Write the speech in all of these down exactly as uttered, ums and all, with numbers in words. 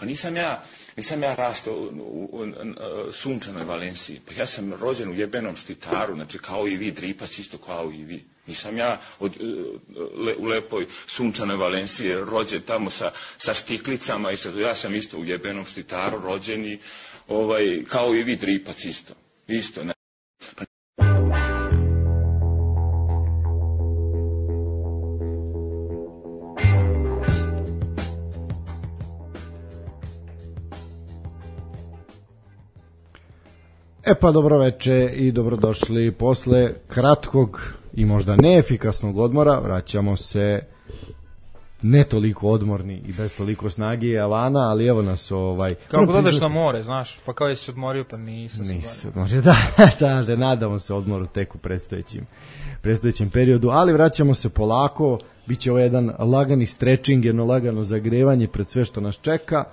Pa nisam ja, nisam ja rastao u, u, u, u sunčanoj Valenciji. Pa ja sam rođen u jebenom Štitaru, znači kao i vi, Dripac isto kao i vi. Nisam ja od, le, u lepoj sunčanoj Valenciji rođen tamo sa, sa štiklicama i sa, ja sam isto u jebenom Štitaru rođen i ovaj, kao i vi, Dripac isto. Isto, ne. Pa... E pa dobro veče i dobrodošli posle kratkog i možda neefikasnog odmora. Vraćamo se ne toliko odmorni i bez toliko snage Alana, ali evo nas ovaj... Kako no, dodaš na more, znaš, pa kao jesi se odmorio, pa nisam se Nisam odmorio, da, da, da, nadamo se odmoru tek u predstojećim, predstojećim periodu, ali vraćamo se polako, bit će ovo jedan lagani stretching, jedno lagano zagrevanje pred sve što nas čeka.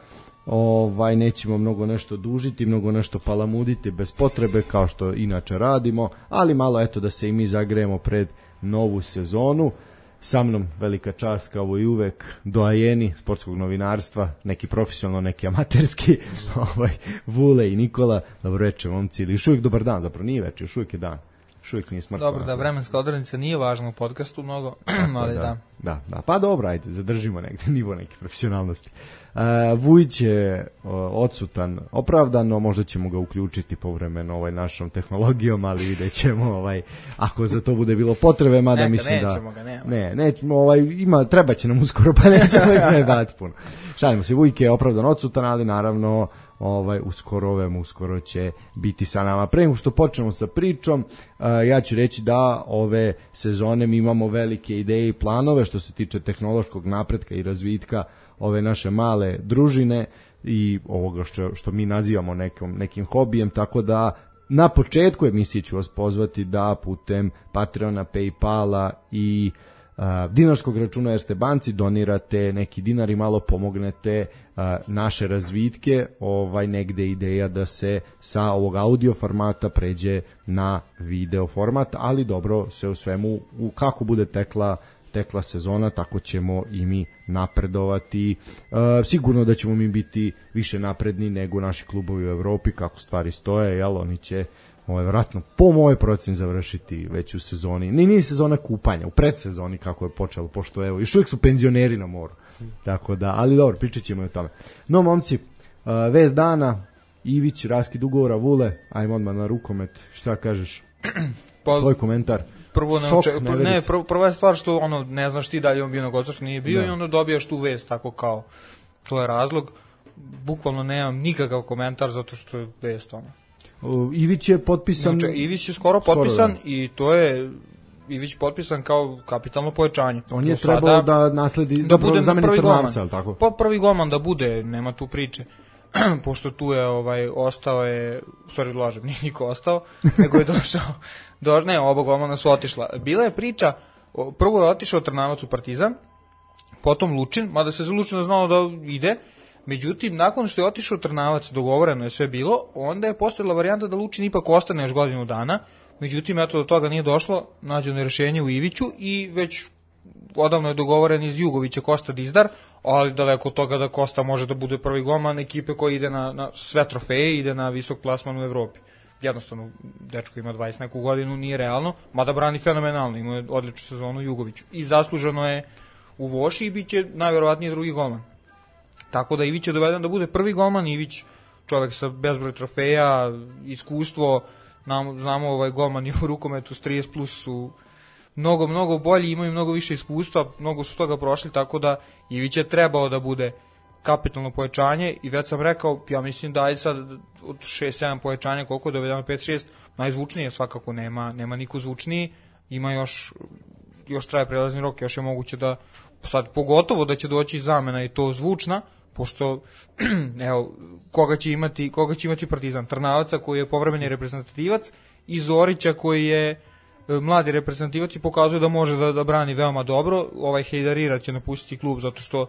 Ovaj, nećemo mnogo nešto dužiti, mnogo nešto palamuditi bez potrebe kao što inače radimo, ali malo eto da se i mi zagrejemo pred novu sezonu. Sa mnom velika čast kao i uvek doajeni sportskog novinarstva, neki profesionalno, neki amaterski, ovaj, Vule i Nikola. Dobro večer momci, ili još uvijek dobar dan, zapravo nije večer, još uvijek je dan. Uvijek nije smrtno. Dobro, da vremenska odrednica nije važna u podcastu mnogo, ali da. Da, da, da. Pa dobro, ajde, zadržimo negde nivo neke profesionalnosti. Uh, Vujić je uh, odsutan opravdano, možda ćemo ga uključiti povremeno ovaj našom tehnologijom, ali vidjet ćemo ovaj, ako za to bude bilo potrebe, mada Neka, mislim da... nećemo ga, nema. Ne, nećemo, ovaj, ima, treba će nam uskoro, pa nećemo ga ne dati puno. Šalimo se, Vujke je opravdano odsutan, ali naravno ovaj uskoro ovem uskoro će biti sa nama. Pre nego što počnemo sa pričom, uh, ja ću reći da ove sezone mi imamo velike ideje i planove što se tiče tehnološkog napretka i razvitka ove naše male družine i ovoga što, što mi nazivamo nekom, nekim hobijem, tako da na početku emisije ću vas pozvati da putem Patreona, Paypala i uh, dinarskog računa Erste banci donirate neki dinar i malo pomognete uh, naše razvitke. Ovaj negde ideja da se sa ovog audio formata pređe na video format, ali dobro, sve u svemu, u kako bude tekla tekla sezona, tako ćemo i mi napredovati. E, sigurno da ćemo mi biti više napredni nego naši klubovi u Evropi, kako stvari stoje, jel, oni će ovaj, vratno po mojoj proceni završiti već u sezoni. Ni nije sezona kupanja, u predsezoni kako je počelo, pošto evo, još uvijek su penzioneri na moru. Tako da, ali dobro, pričat ćemo i o tome. No, momci, e, vez dana, Ivić, raskid ugovora, Vule, ajmo odmah na rukomet, šta kažeš? Pa, tvoj komentar. Prvo ne, oče, ne prv, prva je stvar što ono ne znaš ti da li on bio na Gocarsku, nije bio, da. I onda dobijaš tu vest tako kao to je razlog. Bukvalno nemam nikakav komentar zato što je vest ono. O, Ivić je potpisan. Znači, Ivić je skoro, skoro potpisan da. I to je Ivić potpisan kao kapitalno pojačanje. On je trebao da nasledi da bude zamenik Trnavca, al tako. Pa prvi golman da bude, nema tu priče. Pošto tu je ovaj ostao je, sorry, lažem, nije niko ostao, nego je došao, do, ne, oba golmana su otišla. Bila je priča, prvo je otišao Trnavac u Partizan, potom Lučin, mada se za Lučina znalo da ide, međutim, nakon što je otišao Trnavac, dogovoreno je sve bilo, onda je postojala varijanta da Lučin ipak ostane još godinu dana, međutim, eto do toga nije došlo, nađeno je rešenje u Iviću i već odavno je dogovoren iz Jugovića Kosta Dizdar, ali daleko od toga da Kosta može da bude prvi golman ekipe koja ide na, na sve trofeje, ide na visok plasman u Evropi. Jednostavno, dečko ima dvadeset neku godinu, nije realno, mada brani fenomenalno, ima odličnu sezonu Jugoviću. I zasluženo je u Voši i bit će najverovatnije drugi golman. Tako da Ivić je doveden da bude prvi golman, Ivić čovek sa bezbroj trofeja, iskustvo, nam, znamo ovaj golman i u rukometu s trideset plus su mnogo, mnogo bolji, imaju mnogo više iskustva, mnogo su toga prošli, tako da Ivić je trebao da bude kapitalno pojačanje i već sam rekao, ja mislim da ajde sad od šest sedam pojačanja, koliko je dovedeno pet šest, najzvučnije svakako nema, nema niko zvučniji, ima još, još traje prelazni rok, još je moguće da, sad pogotovo da će doći zamena i to zvučna, pošto, evo, koga će imati, koga će imati Partizan, Trnavaca koji je povremeni reprezentativac i Zorića koji je mladi reprezentativac i pokazuje da može da, da brani veoma dobro. Ovaj Hejdarira će napustiti klub zato što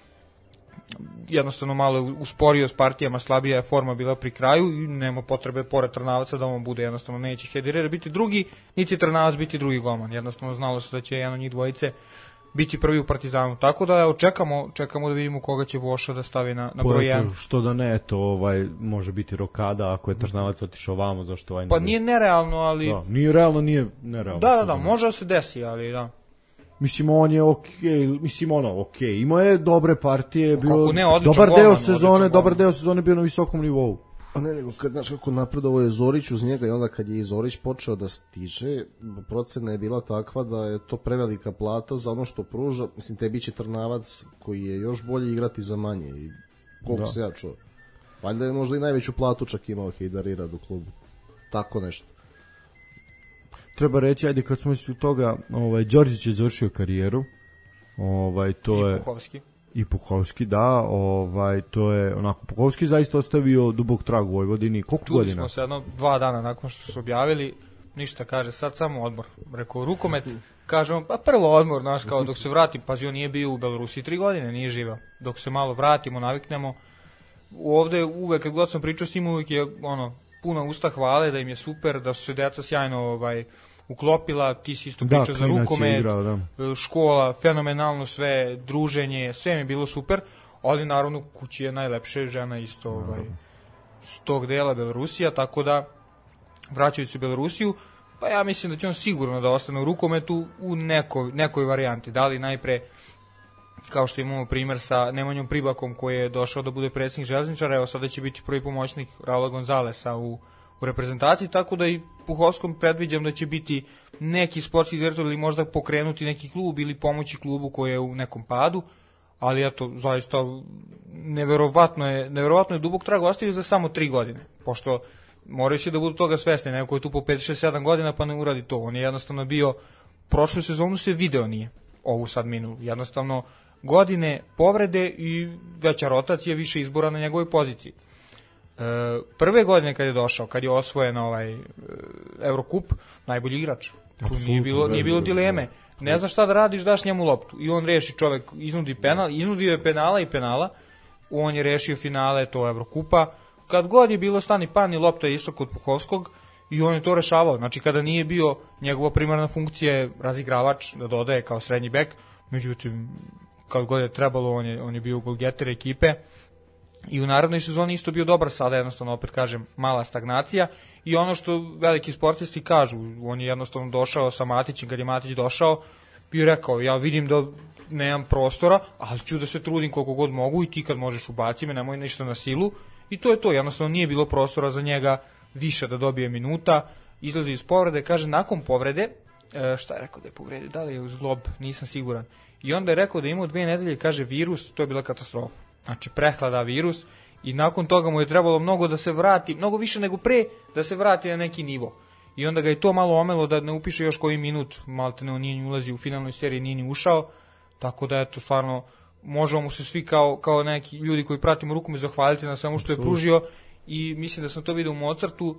jednostavno malo usporio s partijama, slabija je forma bila pri kraju i nema potrebe pored Trnavaca da on bude, jednostavno neće Hejdarira biti drugi, niti Trnavac biti drugi golman. Jednostavno znalo se da će jedan od njih dvojice biti prvi u Partizanu. Tako da evo, čekamo, čekamo da vidimo koga će Voša da stavi na, na broj jedan. Što da ne, eto, ovaj, može biti Rokada ako je Trnavac otišao vamo, zašto ovaj ne. Pa nije nerealno, ali... Da, nije realno, nije nerealno. Da, da, da, može da se desi, ali da. Mislim, on je okej, okay, mislim, ono, okej, okay. Imao je dobre partije, bio ne, dobar golman, deo sezone, dobar deo sezone bio na visokom nivou. A ne, nego kad, znaš kako napredovo je Zorić uz njega i onda kad je i Zorić počeo da stiže, procena je bila takva da je to prevelika plata za ono što pruža, mislim, tebi će Trnavac koji je još bolje igrati za manje i koliko se ja čuo. Valjda je možda i najveću platu čak imao Hejdarirad u klubu. Tako nešto. Treba reći, ajde, kad smo isli toga, ovaj, Đorđić je završio karijeru, ovaj, to I je... Puhovski. I Puhovski, da, ovaj, to je, onako, Puhovski zaista ostavio dubok trag u Vojvodini. Koliko Čuli godina? Čuli smo se jedno, dva dana nakon što su objavili, ništa kaže, sad samo odmor. Rekao, rukomet, kažemo, pa prvo odmor, znaš, kao dok se vratim, pazi, on nije bio u Belorusiji tri godine, nije živao. Dok se malo vratimo, naviknemo, ovde uvek, kad god sam pričao s njim, uvek je, ono, puna usta hvale, da im je super, da su se deca sjajno, ovaj, uklopila, ti si isto pričao za rukomet, igrao, da. Škola, fenomenalno sve, druženje, sve mi je bilo super, ali naravno kući je najlepše, žena isto ovaj, s tog dela Belorusija, tako da vraćaju se u Belorusiju, pa ja mislim da će on sigurno da ostane u rukometu u nekoj, nekoj varijanti, da li najpre kao što imamo primer sa Nemanjom Pribakom koji je došao da bude predsjednik Železničara, evo sada će biti prvi pomoćnik Raula Gonzalesa u u reprezentaciji, tako da i Puhovskom predviđam da će biti neki sportski direktor ili možda pokrenuti neki klub ili pomoći klubu koji je u nekom padu, ali eto, zaista neverovatno je, neverovatno je dubok trag ostavio za samo tri godine, pošto moraju se da budu toga svesni, neko je tu po pet, šest, sedam godina pa ne uradi to, on je jednostavno bio, prošlu sezonu se video nije, ovu sad minulu, jednostavno godine povrede i veća rotacija, više izbora na njegovoj poziciji. Prve godine kad je došao, kad je osvojen ovaj Eurocup, najbolji igrač. Tu nije bilo, nije bilo dileme. Ne znaš šta da radiš, daš njemu loptu. I on reši, čovek iznudi penal, iznudio je penala i penala. On je rešio finale to Eurocupa. Kad god je bilo stani pan i lopta je isto kod Puhovskog i on je to rešavao. Znači kada nije bio njegova primarna funkcija je razigravač, da dodaje kao srednji bek. Međutim, kad god je trebalo, on je, on je bio golgeter ekipe. I u narednoj sezoni isto bio dobar, sada jednostavno, opet kažem, mala stagnacija i ono što veliki sportisti kažu, on je jednostavno došao sa Matićem, kad je Matić došao, bio rekao, ja vidim da nemam prostora, ali ću da se trudim koliko god mogu i ti kad možeš ubaci me, nemoj ništa na silu i to je to, jednostavno nije bilo prostora za njega više da dobije minuta, izlazi iz povrede, kaže, nakon povrede, šta je rekao da je povrede, da li je uz glob, nisam siguran, i onda je rekao da je imao dve nedelje, kaže, virus, to je bila katastrofa. Znači prehlada virus i nakon toga mu je trebalo mnogo da se vrati, mnogo više nego pre da se vrati na neki nivo. I onda ga je to malo omelo da ne upiše još koji minut, malte ne on nije ni ulazi u finalnoj seriji, nije ni ušao, tako da eto stvarno možemo mu se svi kao, kao neki ljudi koji pratimo rukom i zahvaliti na svemu što je pružio i mislim da sam to vidio u Mozartu,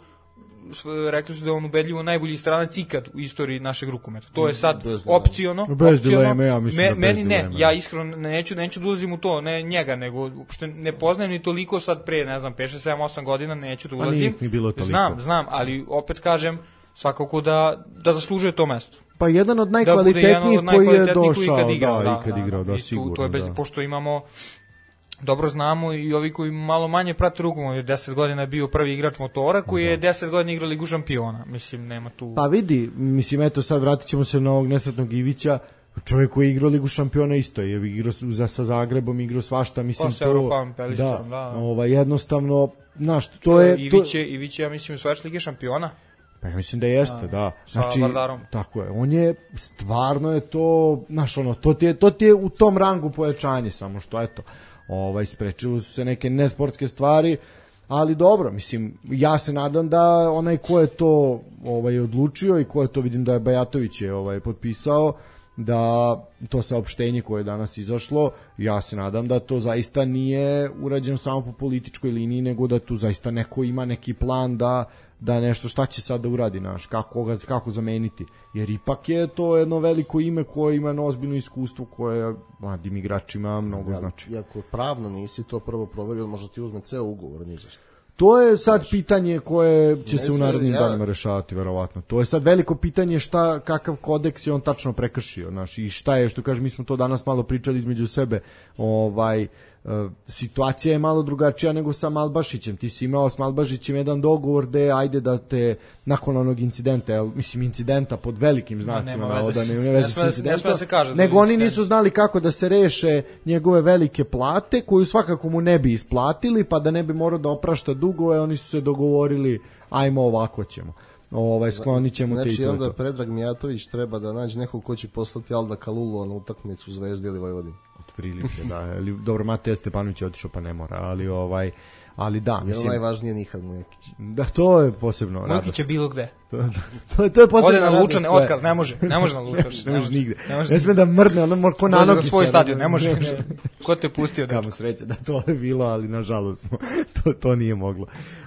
rekli su da je on ubedljivo najbolji stranac ikad u istoriji našeg rukometa. To je sad opciono. Bez dileme, ja mislim me, da bez meni ne, dileme. ja iskreno neću, neću da ulazim u to, ne njega, nego što ne poznajem ni toliko sad pre, ne znam, pet, šest, sedam, osam godina, neću da ulazim. Ni bilo toliko. Znam, znam, ali opet kažem, svakako da, da zaslužuje to mesto. Pa jedan od najkvalitetnijih da koji je došao, ikad igrao, da, da, ikad igrao, da, da, sigurno. To je bez, da. Pošto imamo dobro znamo i ovi koji malo manje prate rukomet, je deset godina bio prvi igrač Motora koji je deset godina igrao Ligu šampiona. Mislim, nema tu... Pa vidi, mislim, eto sad vratit ćemo se na ovog nesretnog Ivića, čovjek koji je igrao Ligu šampiona isto, je igrao za, sa Zagrebom, igrao svašta, mislim, pa, to... Eurofan, Pelistorom, da, da, da. Ovaj, jednostavno, znaš, to je... Ivić je, Ivić je, ja mislim, osvajač Lige šampiona. Pa ja mislim da jeste, da. Znači, sa Vardarom. Tako je, on je, stvarno je to, znaš, ono, to ti je, to ti je u tom rangu pojačanje, samo što, eto, ovaj, sprečilo su se neke nesportske stvari, ali dobro, mislim, ja se nadam da onaj ko je to ovaj, odlučio i ko je to, vidim da je Bajatović je ovaj, potpisao, da to saopštenje koje je danas izašlo, ja se nadam da to zaista nije urađeno samo po političkoj liniji, nego da tu zaista neko ima neki plan da da nešto, šta će sad da uradi, naš, kako, ga, kako zameniti, jer ipak je to jedno veliko ime koje ima jedno ozbiljno iskustvo koje mladim igračima mnogo ja, znači. Iako pravno nisi to prvo proverio, možda ti uzme ceo ugovor, ni zašto. To je sad pitanje koje će Ne se u sve, narednim ja- danima rešavati, verovatno. To je sad veliko pitanje šta, kakav kodeks je on tačno prekršio, znaš, i šta je, što kažem, mi smo to danas malo pričali između sebe, ovaj, e, situacija je malo drugačija nego sa Malbašićem. Ti si imao s Malbašićem jedan dogovor gde ajde da te nakon onog incidenta, jel, mislim incidenta pod velikim znacima nema navoda, veze s- nema ne veze s sme- ne sme incidentom, da se kaže da je nego oni incident. nisu znali kako da se reše njegove velike plate, koju svakako mu ne bi isplatili, pa da ne bi morao da oprašta dugove, oni su se dogovorili, ajmo ovako ćemo. Ovaj, sklonit ćemo te i Znači, to. i onda to. Predrag Mijatović treba da nađe nekog ko će poslati Alda Kalulu na utakmicu Zvezde ili Vojvodine. Otprilike, da. Ali, dobro, Mateja Stepanović je otišao, pa ne mora, ali ovaj, ali da, Jer mislim, najvažnije Nihad Mujakić. da, to je posebno Mujkić radost. je bilo gde. To, to, to je posebno Ode na radost, Lučane, to je- otkaz, ne može, ne može na Ne Lučane. može, ne može nigde. Ne može Ne sme da mrne, ono mora ko na Dođe na nogice, svoj ono, stadion, ne može. Ko te pustio da... Kamo sreće da to je bilo, ali nažalost smo, to, to nije moglo.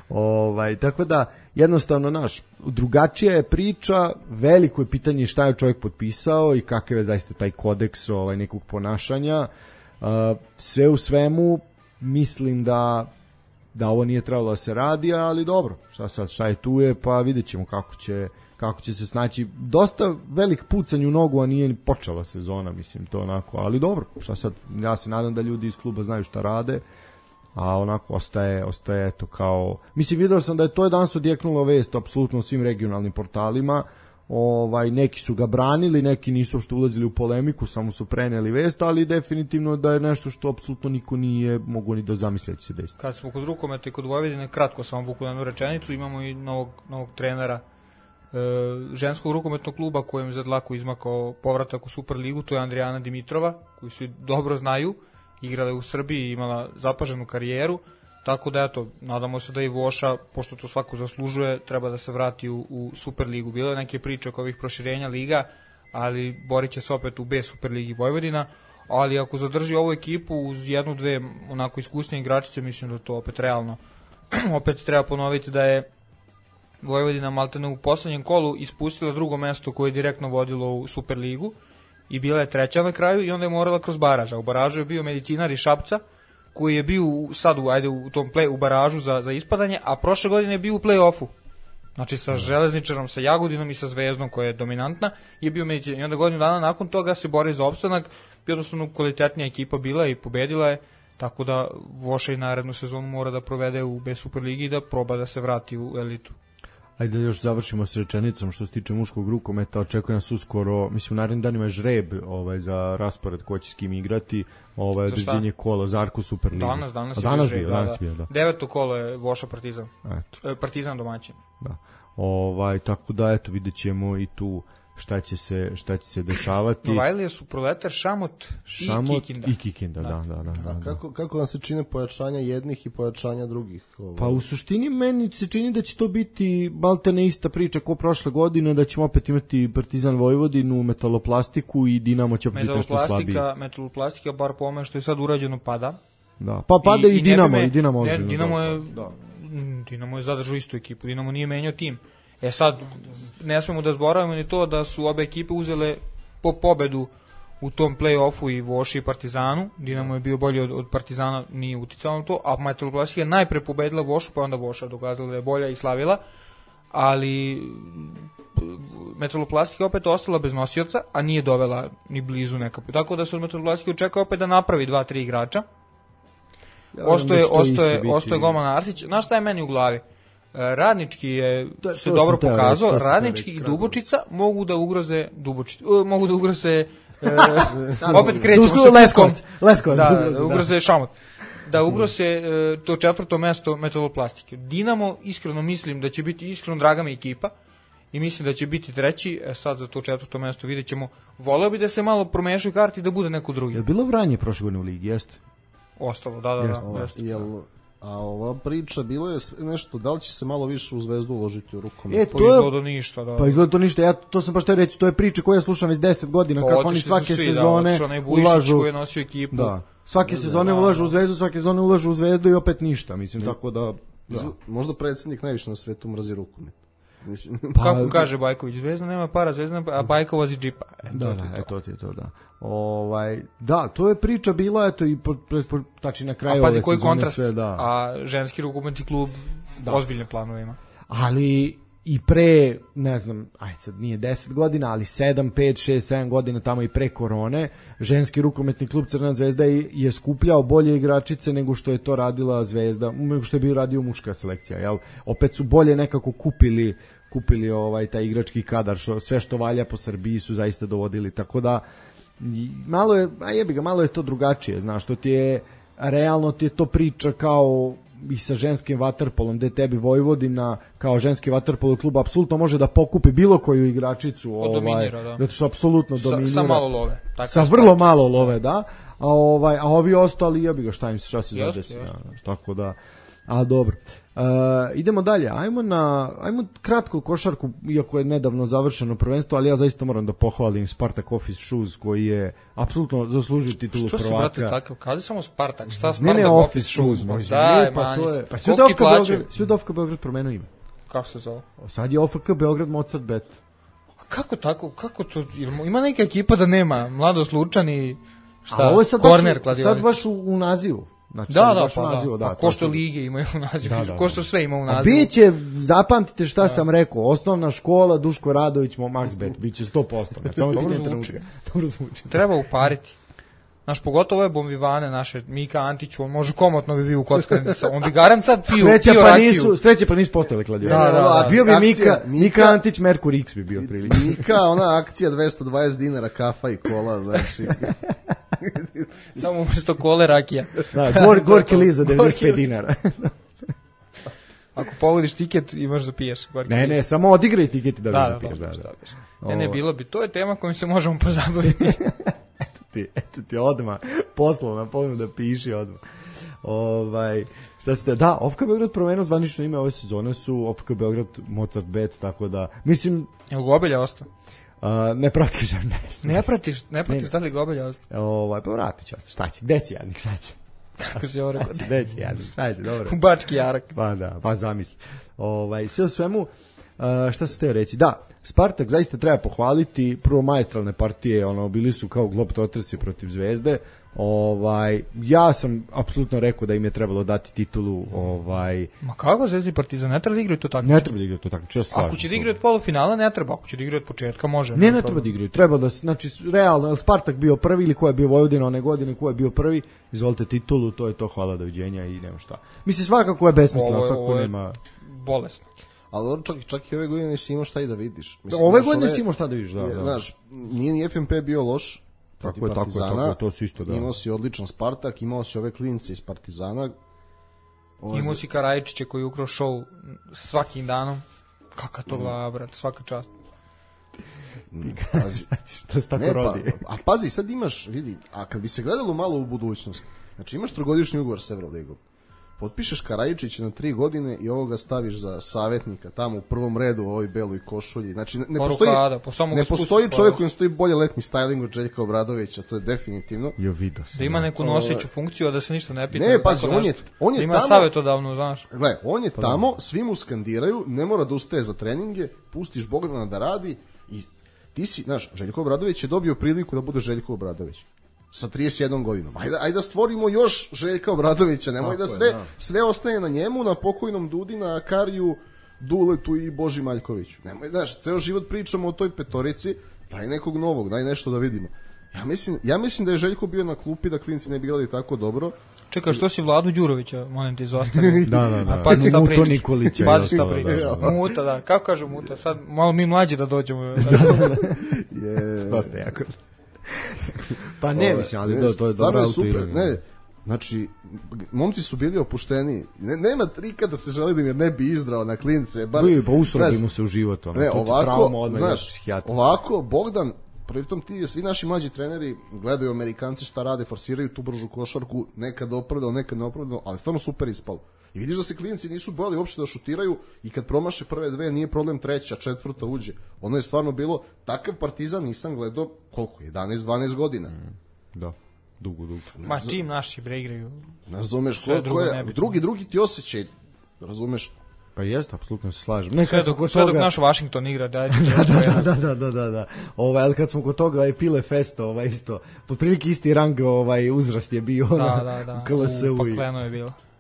Ovaj, tako da, jednostavno, naš, drugačija je priča, veliko je pitanje šta je čovjek potpisao i kakav je zaista taj kodeks ovaj, nekog ponašanja. Uh, sve u svemu, mislim da da ovo nije trebalo da se radi, ali dobro, šta sad, šta je tu je, pa vidjet ćemo kako će, kako će se snaći. Dosta velik pucanj u nogu, a nije ni počela sezona, mislim, to onako, ali dobro, šta sad, ja se nadam da ljudi iz kluba znaju šta rade, a onako ostaje, ostaje eto kao, mislim, video sam da je to je danas odjeknulo vest apsolutno u svim regionalnim portalima, ovaj, neki su ga branili, neki nisu uopšte ulazili u polemiku, samo su preneli vest, ali definitivno da je nešto što apsolutno niko nije mogu ni da zamisli da će se desiti. Kad smo kod rukometa i kod Vojvodine, kratko samo bukvalno jednu rečenicu, imamo i novog, novog trenera e, ženskog rukometnog kluba kojem za dlaku izmakao povratak u Superligu, to je Andrijana Dimitrova, koju svi dobro znaju, igrala je u Srbiji i imala zapaženu karijeru, tako da eto, nadamo se da i Voša, pošto to svako zaslužuje, treba da se vrati u, u Superligu. Bilo je neke priče oko ovih proširenja liga, ali borit će se opet u B Superligi Vojvodina, ali ako zadrži ovu ekipu uz jednu, dve onako iskusne igračice, mislim da to opet realno. Opet treba ponoviti da je Vojvodina maltene u poslednjem kolu ispustila drugo mesto koje je direktno vodilo u Superligu i bila je treća na kraju i onda je morala kroz baraž. A u baražu je bio Medicinar iz Šapca, koji je bio u, sad u, ajde, u tom play, u baražu za, za ispadanje, a prošle godine je bio u play-offu. Znači sa Železničarom, sa Jagodinom i sa Zvezdom koja je dominantna je bio Medicinar. I onda godinu dana nakon toga se bori za opstanak, jednostavno kvalitetnija ekipa bila i pobedila je, tako da Voša i narednu sezonu mora da provede u B Superligi i da proba da se vrati u elitu. Ajde da još završimo s rečenicom što se tiče muškog rukometa, očekuje nas uskoro, mislim u narednim danima je žreb ovaj, za raspored ko će s kim igrati, ovaj, određenje kola za Arku Superligu. Danas, danas, A je danas bio bio, žreb, danas da, bio, da. Deveto kolo je Voša Partizan. Eto, E, Partizan domaćin. da. Ovaj, tako da, eto, vidjet ćemo i tu šta će se, šta će se dešavati. Novajlije su Proletar, Šamot, Šamot i Kikinda. i Kikinda, da, da, da. da, A da. kako, kako vam se čine pojačanja jednih i pojačanja drugih? Ovo? Pa u suštini meni se čini da će to biti maltene ista priča kao prošle godine, da ćemo opet imati Partizan Vojvodinu, Metaloplastiku i Dinamo će opet biti nešto slabiji. Metalopllastika, metalopllastika, bar po ome što je sad urađeno, pada. Da. Pa pada i, i, ne bi Dinamo, me- i Dinamo ne, ozbiljno. Dinamo da, je, da. mm, Dinamo je zadržao istu ekipu, Dinamo nije menjao tim. E sad, ne smemo da zboravimo ni to da su obe ekipe uzele po pobedu u tom play-offu i Voši i Partizanu. Dinamo je bio bolji od, od Partizana, nije uticao na to, a Metalopllastika je najpre pobedila Vošu, pa onda Voša dokazala da je bolja i slavila, ali Metalopllastika je opet ostala bez nosioca, a nije dovela ni blizu neka. Tako da se od Metaloplastike očekuje opet da napravi dva, tri igrača. Ostoje, Da će to isto ostoje, biti. ostoje golman Arsić. Znaš šta je meni u glavi? E, Radnički je Da, se to dobro sam teo reći, pokazao, to sam teo Radnički reći, i Kragujevac. Dubočica mogu da ugroze Dubočić, e, mogu da ugroze e, opet krećemo Tu sa Leskovac, Leskovac, da, ugroze, da, da. ugroze Šamot. Da ugroze e, to četvrto mesto Metaloplastike. Dinamo, iskreno mislim da će biti iskreno draga mi ekipa i mislim da će biti treći, e, sad za to četvrto mesto vidjet ćemo. Voleo bi da se malo promešaju karti da bude neko drugi. Je li bilo Vranje prošle godine u ligi, jeste? Ostalo, da, da, Jeste, da. jeste. Jel, a ova priča, bilo je sve nešto, da li će se malo više u Zvezdu uložiti u rukomet? E, To to je, izgleda ništa, da. pa izgleda to ništa, ja to sam baš teo reći, to je priča koju ja slušam već deset godina, Pa, kako oni otišli su svake svi, da, sezone otišao onaj Bujišić ulažu, koji je nosio ekipu. da, svake sezone da, ulažu u da. Zvezdu, svake sezone ulažu u Zvezdu i opet ništa, mislim, tako da, da. Možda predsjednik najviše na svetu mrzi rukomet. Mislim, Pa, Kako kaže Bajković, Zvezda nema para, Zvezda nema para, a Bajko vozi džipa. E, Da, to da, ti je e, to. to ti je to, da. Ovaj, da, to je priča bila, eto, i po, po, po, tači na A kraju pazi ove koji sezone kontrast, sve, da. a ženski rukometni klub da. ozbiljne planove ima. Ali i pre, ne znam, aj sad nije deset godina, ali sedam, pet, šest, sedam godina tamo i pre korone, ženski rukometni klub Crvena zvezda je skupljao bolje igračice nego što je to radila Zvezda, nego što je bio radio muška selekcija, jel? Opet su bolje nekako kupili kupili ovaj taj igrački kadar, što sve što valja po Srbiji su zaista dovodili, tako da malo je, a jebi ga, malo je to drugačije, znaš, što ti je realno ti je to priča kao i sa ženskim vaterpolom, gde tebi Vojvodina kao ženski vaterpolo klub apsolutno može da pokupi bilo koju igračicu, ovaj, da. zato što apsolutno dominira. Sa, sa malo love. Sa vrlo sport. malo love, da. A ovaj a ovi ostali jebi ga šta im se šta se zadesi. Ja, tako da a dobro. Uh, idemo dalje. Ajmo na ajmo kratko košarku, iako je nedavno završeno prvenstvo, ali ja zaista moram da pohvalim Spartak Office Shoes koji je apsolutno zaslužio titulu prvaka. Što se brate tako, kaži samo Spartak, šta Spartak ne, ne, Office, Office Shoes, moj da, pa to je. Pa svi Dovka Beograd, svi Dovka Beograd promenio ime. Kako se zove? Sad je O F K Beograd Mozart Bet. A kako tako? Kako to? Ima neka ekipa da nema Mladost Lučani, šta? A ovo je sad Corner baš, sad baš u, u nazivu. Znači, da, da, pa nazivu, da. da. Ko što lige imaju u nazivu, da, da, ko što sve ima u nazivu. A biće, zapamtite šta da. sam rekao, osnovna škola Duško Radović, Maxbet, biće sto posto. Znači, samo dobro zvuči. Dobro zvuči. Treba upariti. Znaš, pogotovo ove bombivane naše, Mika Antić, on može komotno bi bio u kockarnici, on bi garant sad pio, sreća pio pa rakiju. Nisu, sreće pa nisu postavili kladionicu. Da, da, da, a bio bi akcija, Mika, Mika Antić, Merkur X bi bio prilike. Mika, ona akcija dvesta dvadeset dinara, kafa i kola, znači... Samo umjesto kole rakija. Da, gor, gorki liza devedeset pet dinara. Ako pogodiš tiket imaš da piješ. Ne, ne, samo odigraj tiket i da, da, da da piješ. Da, da, da. da. Ne, ne, bilo bi. To je tema kojom se možemo pozabaviti. eto ti, eto ti odmah. Poslovna ponuda, piši odmah. Ovaj, šta se da, da, O F K Beograd promenio zvanično ime ove sezone su O F K Beograd Mozart Bet, tako da, mislim... Jel Gobelja ostao? Uh, ne pratiš, ne znam. Ne pratiš, ne pratiš da li Gobelja ostao? Ovaj, pa vratit ću, šta će, gde će Jadnik, šta će? Kako se ovo rekao? Gde će Jadnik, šta će, dobro. U Bački Jarak. Pa da, pa zamisli. Ovaj, sve u svemu, uh, šta se teo reći, da, Spartak zaista treba pohvaliti, prvo maestralne partije, ono, bili su kao Globetotersi protiv Zvezde. Ovaj, ja sam apsolutno rekao da im je trebalo dati titulu, ovaj. Ma kako Zvezda i Partizan, ne treba da igraju to tako. Ne treba da igraju to tako, ja slažem. Ako će da igraju od polufinala, ne treba, ako će da igraju od početka, može. Ne, ne treba da igraju, treba da, znači, realno, je Spartak bio prvi ili ko je bio Vojvodina one godine, ko je bio prvi, izvolite titulu, to je to, hvala, doviđenja i nema šta. Mislim, svakako je besmisleno, svako nema... Bolesno. Ali čak, čak i ove godine nisi imao šta i da vidiš. Mislim, ove godine nisi imao šta da vidiš, da, da. Znaš, nije ni F M P bio loš, tako je, tako je, tako je, to su isto, da. Imao si odličan Spartak, imao si ove klince iz Partizana. Ove... Imao si Karajičiće koji je ukrao show svakim danom. Kaka to glava, brat, svaka čast. Pazi, to se tako ne, rodi. Pa, a pazi, sad imaš, vidi, a kad bi se gledalo malo u budućnost, znači imaš trogodišnji ugovor s Evroligom, potpišeš Karajičića na tri godine i ovoga staviš za savjetnika tamo u prvom redu u ovoj beloj košulji. Znači, ne, ne postoji, Rukada, po ne postoji čovjek kojem stoji bolje letni styling od Željka Obradovića, to je definitivno. Jo, vidio sam. Da ima neku noseću funkciju, a da se ništa ne pita. Ne, pazi, on je, on je da ima tamo, savjetodavno, znaš. Gle, on je tamo, svi mu skandiraju, ne mora da ustaje za treninge, pustiš Bogdana da radi i ti si, znaš, Željko Obradović je dobio priliku da bude Željko Obradović. Sa trideset jednom godinom. Ajde, ajde da stvorimo još Željka Obradovića, nemoj da sve, je, da. sve ostaje na njemu, na pokojnom Dudi, na Kariju, Duletu i Boži Maljkoviću. Nemoj, znaš, ceo život pričamo o toj petorici, daj nekog novog, daj nešto da vidimo. Ja mislim, ja mislim da je Željko bio na klupi da klinci ne bi igrali tako dobro. Čekaj, što si Vladu Đurovića, molim te, izostavio? da, da, da. Pazi šta priča. Muto Nikolića. Pazi šta priča. Muta, da. Kako kažu Muta? Sad malo mi mlađi da dođemo. da, da, da. Je, dosta jako. Pa ne, Ove, mislim, ali ne, to, to je dobro auto. Ne, znači, momci su bili opušteni. Ne, nema trika da se želi da im ne bi izdrao na klince. Bar, bi, pa usrobi mu se u život. Ono, ne, to ovako, trauma odmah, znaš, ovako, Bogdan, pritom ti, svi naši mlađi treneri gledaju Amerikanci šta rade, forsiraju tu bržu košarku, nekad opravdao, nekad neopravdao, ali stvarno super ispalo. I vidiš da se klinci nisu bojali uopšte da šutiraju i kad promaše prve dve nije problem treća, četvrta uđe. Ono je stvarno bilo, takav Partizan nisam gledao koliko, jedanaest dvanaest godina. Mm, da, dugo, dugo. Ma čim naši bre igraju. Razumeš, ko, ko je, drugi, drugi ti osjećaj, razumeš? Pa jeste, apsolutno se slažem. Ne, sve dok, sve dok naš Washington igra, daj. da, da, da, da, da, da. Ovaj, ali kad smo kod toga, ovaj, Pile Festo, ovaj, isto, potprilike isti rang, ovaj, uzrast je bio, da, da, da. K L S U. Pakleno je bilo.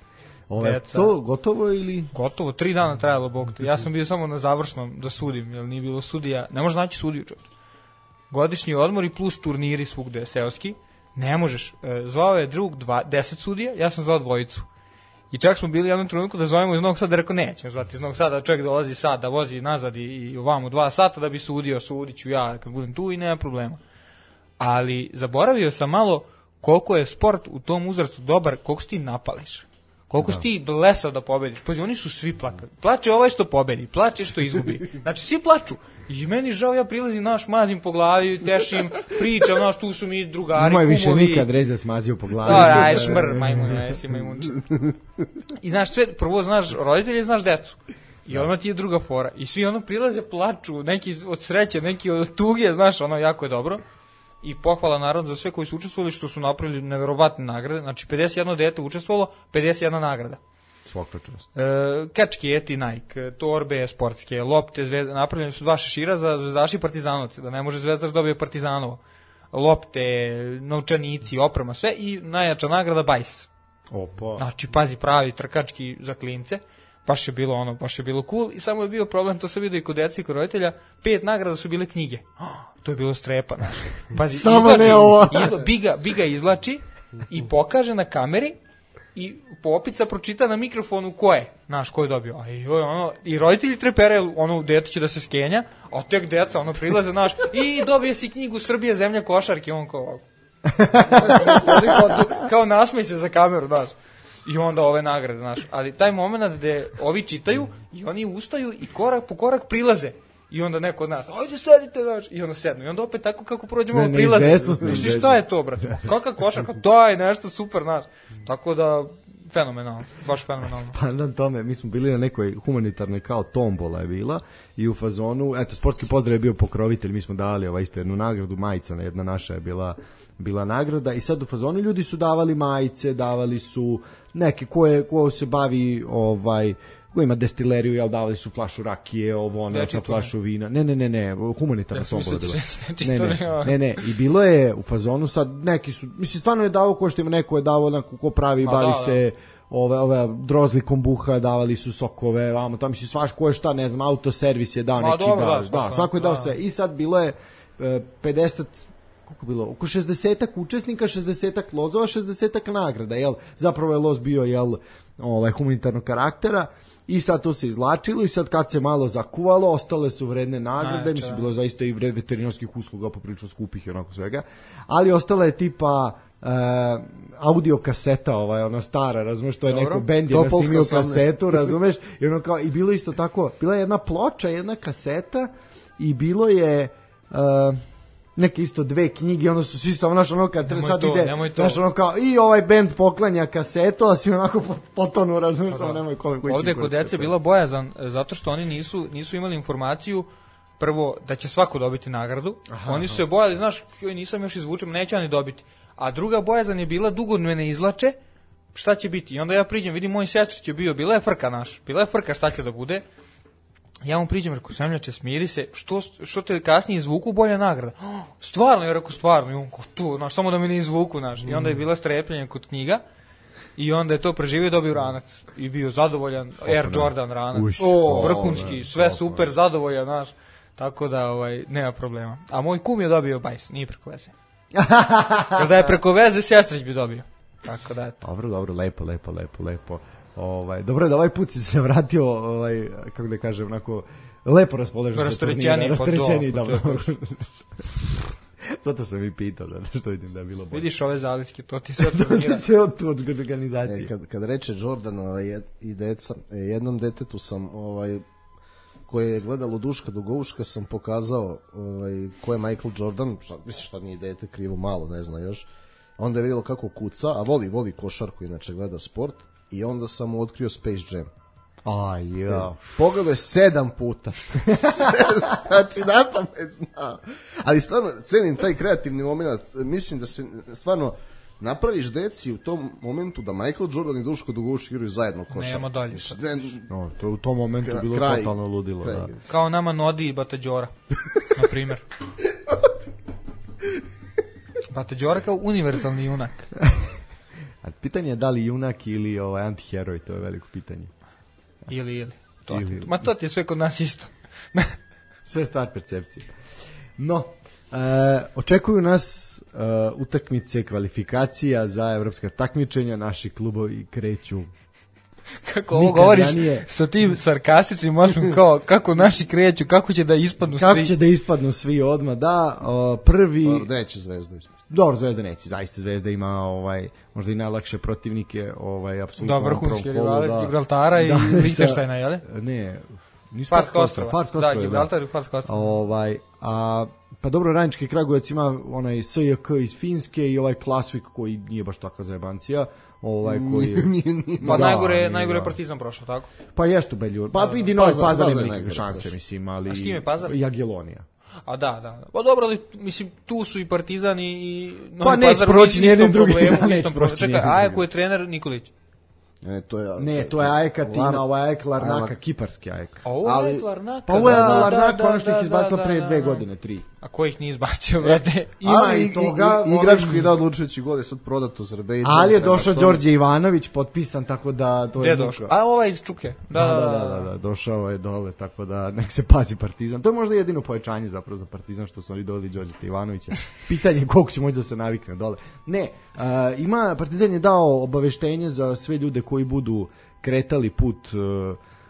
Ove, deca. To gotovo ili? Gotovo, tri dana trajalo, bog te. Ja sam bio samo na završnom da sudim, jer nije bilo sudija. Ne možeš naći sudiju, čovječ. Godišnji odmor i plus turniri svugde seoski. Ne možeš. E, zvao je drug dva, deset sudija, ja sam zvao dvojicu. I čak smo bili u jednom trenutku da zovemo iz Novog Sada, rekao nećemo zvati iz Novog Sada, čovjek dolazi sad, da vozi nazad i, i ovamo dva sata da bi sudio, sudit ću ja kad budem tu i nema problema. Ali zaboravio sam malo koliko je sport u tom uzrastu dobar, koliko si ti napališ. Koliko si ti blesav da pobediš. Pazi, oni su svi plakali. Plače ovaj što pobedi, plače što izgubi. Znači, svi plaču. I meni žao, ja prilazim, naš, mazim po glavi, tešim, pričam, naš, tu su mi drugari, Nemoj kumovi. više nikad reći da smazio po glavi. Da, aj, šmr, majmun, jesi majmunče. I znaš, sve, prvo znaš roditelje, znaš decu. I odmah ti je druga fora. I svi ono prilaze, plaču, neki od sreće, neki od tuge, znaš, ono jako je dobro. I pohvala naravno za sve koji su učestvovali, što su napravili neverovatne nagrade. Znači, pedeset jedno dete učestvovalo, pedeset jedna nagrada. Svaka čast. E, kačketi Nike, torbe sportske, lopte, zvezda, napravljeni su dva šešira za zvezdaši i partizanovce, da ne može zvezdaš dobije partizanovo. Lopte, novčanici, oprema, sve i najjača nagrada bajs. Opa. Znači, pazi, pravi trkački za klince. Baš je bilo ono, baš je bilo cool i samo je bio problem, to se vidio i kod djece i kod roditelja, pet nagrada su bile knjige. Oh, to je bilo strepa, znači. Pazi, samo izlači, ne ovo. izla, biga, biga izlači i pokaže na kameri i popica pročita na mikrofonu ko je, znaš, ko je dobio. A i, ono, i roditelji trepere, ono, dete će da se skenja, a tek deca, ono, prilaze, znaš, i dobije si knjigu Srbije, zemlja košarke, on kao ovako. Kao nasmej se za kameru, znaš. I onda ove nagrade, znaš. Ali taj moment gde ovi čitaju i oni ustaju i korak po korak prilaze. I onda neko od nas, ajde sedite, znaš. I onda sednu. I onda opet tako kako prođemo ne, ne, prilaze. izvestnost, Misliš, šta je to, brate? Kakva košarka? Daj, nešto super, znaš. Tako da, fenomenalno. Baš fenomenalno. Pa na tome, mi smo bili na nekoj humanitarnoj, kao tombola je bila, i u fazonu, eto, sportski pozdrav je bio pokrovitelj, mi smo dali ovaj isto jednu nagradu, majica, jedna naša je bila, bila nagrada, i sad u fazonu ljudi su davali majice, davali su neke koje, ko se bavi, ovaj, ko ima destileriju, jel, davali su flašu rakije, ovo, ono, sa flašu vina, ne, ne, ne, ne, humanitarna tombola bila. Ne, ne, ne, ne, i bilo je u fazonu, sad neki su, mislim, stvarno je davo ko što ima, neko je davo, onako, ko pravi, Ma, bavi da, se, da. ove, ove, drozli kombuha, davali su sokove, vamo, tamo si svaš ko je šta, ne znam, autoservis je dao Ma, neki, dobro, da, da, da, svako je dao sve, i sad bilo je e, pedeset, koliko bilo, oko šezdesetak učesnika, šezdesetak lozova, šezdesetak nagrada, jel, zapravo je loz bio, jel, ovaj, humanitarnog karaktera, i sad to se izlačilo i sad kad se malo zakuvalo, ostale su vredne nagrade, mi su bilo zaista i vred veterinarskih usluga, poprilično skupih i onako svega, ali ostala je tipa uh, audio kaseta, ovaj, ona stara, razumeš, to je Dobro. Neko bend je nasnimio kasetu, razumeš, i ono kao, i bilo isto tako, bila je jedna ploča, jedna kaseta i bilo je uh, neke isto dve knjige, ono su svi samo, znaš, ono kad nemoj sad to, ide, znaš, ono kao, i ovaj bend poklanja kasetu, a svi onako potonu, razumiješ, samo nemoj kome koji će. Ovde kod dece bila bojazan, zato što oni nisu, nisu imali informaciju, prvo, da će svako dobiti nagradu, aha, oni su se bojali, znaš, joj, nisam još izvučen, neće oni dobiti, a druga bojazan je bila, dugo me ne izlače, šta će biti, i onda ja priđem, vidim, moj sestrić je bio, bila je frka naš, bila je frka šta će da bude. Ja mu priđem, rekao, Semljače, smiri se, što, što te kasnije izvuku, bolja nagrada. Oh, stvarno, ja rekao, stvarno, i on kao tu, naš, samo da mi ne izvuku, naš. I onda je bila strepljenja kod knjiga, i onda je to preživio i dobio ranac. I bio zadovoljan, Air Jordan ranac, Uš, oh, vrhunski, sve super, zadovoljan, naš. Tako da, ovaj, nema problema. A moj kum je dobio bajs, nije preko veze. Jer da je preko veze, sestrić bi dobio. Tako da, eto. Dobro, dobro, lepo, lepo, lepo, lepo. Ovaj, dobro je da ovaj put si se vratio, ovaj, kako da kažem, onako, lepo raspoložen sa turnira. Rasterećeniji, dobro. Zato sam i pitao, da što vidim da je bilo bolje. Vidiš ove zaliske, to ti sve od turnira. Sve od, od organizacije. E, kad, kad reče Jordan ovaj, i deca, jednom detetu sam, ovaj, koje je gledalo Duška Dugovuška, sam pokazao ovaj, ko je Michael Jordan, šta, mislim šta nije dete, krivo malo, ne zna još. Onda je vidjelo kako kuca, a voli, voli košarku, inače gleda sport. I onda sam mu otkrio Space Jam. Aj, ja. Pogledao je sedam puta. sedam, znači, napamet znam. Ali stvarno, cenim taj kreativni moment. Mislim da se stvarno napraviš deci u tom momentu da Michael Jordan i Duško Dugovuški igraju zajedno košarku. Nema dalje. Ne, no, to u tom momentu kraj, bilo kraj, totalno ludilo. Kraj. Da. Kao nama Nodi i Bata Đora, na primjer. Bata Đora kao univerzalni junak. A pitanje je da li junak ili ovaj antiheroj, to je veliko pitanje. Ili, ili. To, Ili, ili. Ma to ti je sve kod nas isto. Sve stvar percepcije. No, e, očekuju nas e, utakmice kvalifikacija za evropska takmičenja, naši klubovi kreću. Kako ovo Nikad govoriš ranije. sa tim sarkastičnim osmim kao kako naši kreću, kako će da ispadnu Kako svi. će da ispadnu svi odmah, da, o, prvi... Dobro, neće Zvezda ispred. Dobro, Zvezda neće, zaista Zvezda ima ovaj možda i najlakše protivnike, ovaj apsolutno Da, u prvom vrhunski kolu, rivali, da. Gibraltara i Da, Lichtensteina, je li? Ne, nisu Farska ostrava. Farska Da, ostrava, Gibraltar i Farska ostrava. Ovaj, a pa dobro, Radnički Kragujevac ima onaj S J K iz Finske i ovaj Klasvik koji nije baš takva zajebancija, ovaj koji je- Nije, nije. Pa da, najgore, nije, najgore da. Partizan prošao, tako? Pa jeste Beljur. Pa vidi Novi Pazar- Pazar Pazar ima je neke najgore šanse, prošao. mislim, ali A s kim je Pazar? Jagiellonija. A da, da. da. Pa dobro, ali mislim tu su i Partizan i i Novi Pa neće Pazar u proći istom nijedan drugi, problemu, da, u neće istom proći problemu. Čekaj, nijedan Ajaku drugi. je trener Nikolić. Ne, to je... Ne, to je Ajka, ti Lar- ima ovaj Ajek Larnaka, Lar- kiparski Ajek. A ovo Ali- je Larnaka. Pa ovo je da, da, Larnaka, da, ono što ih da, izbacila da, pre da, dve da. godine, tri. A ko ih nije izbacio, brate? Ima ali i toga, i, i, volim- igrač koji je dao odlučujući gol je sad prodat u Azerbejdžan. Ali je prema došao tome- Đorđe Ivanović, potpisan, tako da to Gde je je došao? A ovaj iz Čuke. Da, Da, da, da, da, da, došao je dole, tako da nek se pazi Partizan. To je možda jedino pojačanje zapravo za Partizan što su oni doveli Đorđeta Ivanovića. Pitanje je koliko će moći da se navikne dole. Ne, a, ima, Partizan je dao obaveštenje za sve ljude koji budu kretali put e,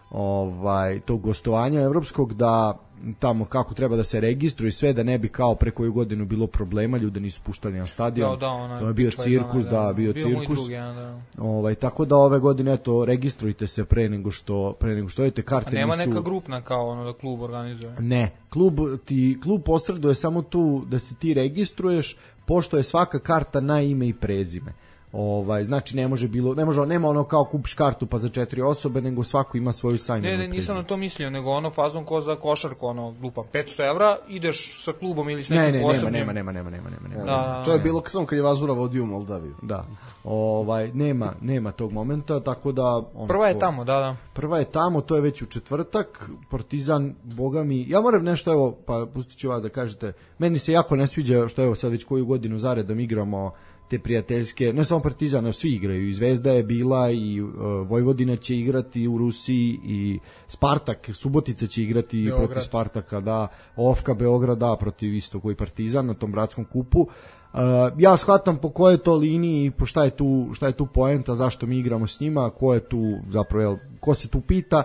ovaj tog gostovanja evropskog, da tamo kako treba da se registruju i sve, da ne bi kao pre koju godinu bilo problema, ljude nisu puštali na stadion. Da, da, onaj to je bio pičva cirkus, iz onaj, da, bio, bio moj cirkus. drugi, ja, da. Ovaj tako da ove godine eto registrujte se pre nego što pre nego što idete, A karte nema nisu. neka grupna kao ono da klub organizuje. Ne, klub ti klub posreduje samo tu da se ti registruješ, pošto je svaka karta na ime i prezime. Ovaj znači ne može bilo ne može nema ono kao kupiš kartu pa za četiri osobe, nego svako ima svoju sajnu. Ne, ne, nisam na to mislio, nego ono fazon ko za košarku, ono, lupam, petsto evra, ideš sa klubom ili s Ne, nekim ne, nema, posebnim. nema, nema, nema, nema, nema, nema. Da, To je bilo samo kad je Vazura vodio u Moldaviju. Da. Ovaj nema nema tog momenta, tako da ono, Prva je ko- tamo, da, da. Prva je tamo, to je već u četvrtak. Partizan, boga mi, ja moram nešto, evo, pa pustit ću vas da kažete, meni se jako ne sviđa što evo sad već koju godinu zaredom igramo te prijateljske, ne samo Partizan, nego svi igraju, i Zvezda je bila i uh, Vojvodina će igrati u Rusiji i Spartak, Subotica će igrati Beograd. protiv Spartaka, da, Ofka Beograd, da, protiv isto koji Partizan na tom bratskom kupu. Uh, ja shvatam po kojoj to liniji i po šta je tu, šta je tu poenta, zašto mi igramo s njima, ko je tu zapravo, jel, ko se tu pita,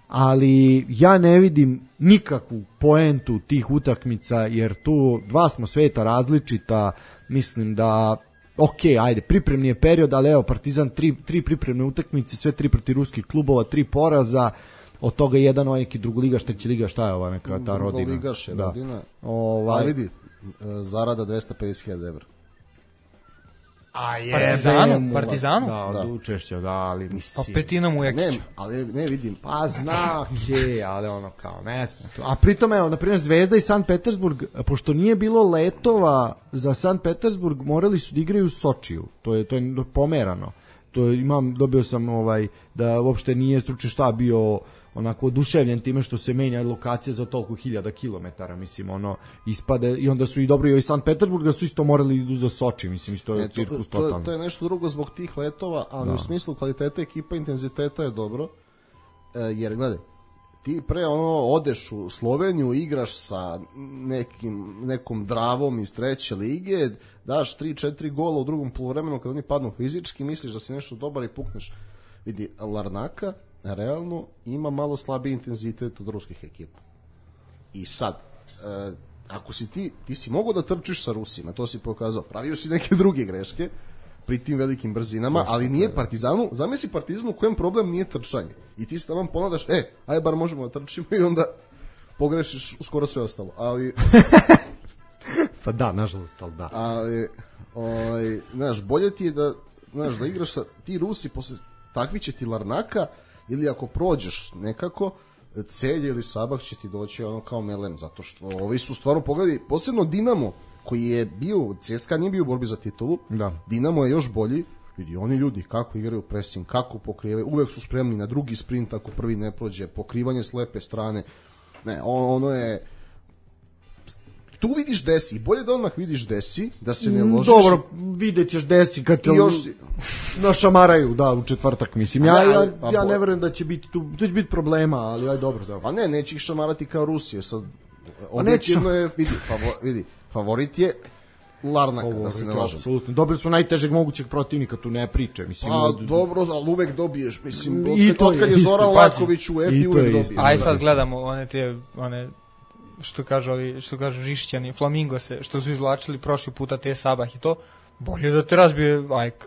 ali ja ne vidim nikakvu poentu tih utakmica, jer tu dva smo sveta različita, mislim da ok, ajde, pripremni je period, ali evo, Partizan tri, tri pripremne utakmice, sve tri protiv ruskih klubova, tri poraza, od toga jedan ovaj neki drugoligaš, treći liga, šta je ova neka ta rodina? Drugoligaš je Da. rodina. Ovaj, Ali vidi, e, zarada dvesta pedeset hiljada evra. a Partizanu, jebem mu, Partizanu? Da, od Da. učešća, da, ali Pa mislim. petina mu Ne, Jekića. ali ne vidim. Pa zna, je, ali ono kao, ne sme to. A pritom, evo, na primjer, Zvezda i Sankt Petersburg, pošto nije bilo letova za Sankt Petersburg, morali su da igraju u Sočiju. To je, to je pomerano. To je, imam, dobio sam ovaj, da uopšte nije stručni štab bio onako oduševljen time što se menja lokacija za toliko hiljada kilometara, mislim, ono, ispade, i onda su i dobro i Sankt Petersburga su isto morali idu za Soči, mislim, isto je E, to, cirkus to, totalno. to je nešto drugo zbog tih letova, ali Da. u smislu kvaliteta ekipa, intenziteta je dobro. E, jer, gledaj, ti pre ono odeš u Sloveniju, igraš sa nekim, nekom Dravom iz treće lige, daš tri četiri gola u drugom poluvremenu kad oni padnu fizički, misliš da si nešto dobar i pukneš. Vidi, Larnaka realno ima malo slabiji intenzitet od ruskih ekipa. I sad, e, ako si ti, ti si mogao da trčiš sa Rusima, to si pokazao, pravio si neke druge greške pri tim velikim brzinama, ali nije Partizanu, zamisli Partizanu u kojem problem nije trčanje. I ti se tamo ponadaš, e, aj bar možemo da trčimo, i onda pogrešiš skoro sve ostalo. Ali, Pa da, nažalost, ali da. ali ovaj, znaš, bolje ti je da, znaš, da igraš sa, ti Rusi posle takvi će ti Larnaka, ili ako prođeš nekako, Celje ili Sabah će ti doći ono kao melem, zato što ovi su stvarno, pogledaj, posebno Dinamo, koji je bio, C S K A nije bio u borbi za titulu, Da. Dinamo je još bolji, vidi, oni ljudi kako igraju pressing, kako pokrivaju, uvek su spremni na drugi sprint ako prvi ne prođe, pokrivanje s lepe strane, ne, ono je tu vidiš desi, i bolje da odmah vidiš desi, da se ne ložiš. Dobro, vidjet ćeš desi kad te još... našamaraju, da, u četvrtak, mislim. Ja, ali, ja, pa, ja ne verujem da će biti tu, tu će biti problema, ali aj dobro, da. Pa ne, neće ih šamarati kao Rusije, sad, neće. objektivno je, vidi, favor, vidi, favorit je Larnaka, da se ne lažem. Apsolutno, dobili su najtežeg mogućeg protivnika, tu ne priče, mislim. A, od... dobro, ali uvek dobiješ, mislim, I to od kad je isto, Zoran pazi. Laković u Efi, uvek dobiješ. Aj sad gledamo one te, one, što kažu ovi, što kažu Žišćani, Flamingose, što su izvlačili prošli puta te Sabah i to, bolje da te razbije Ajk.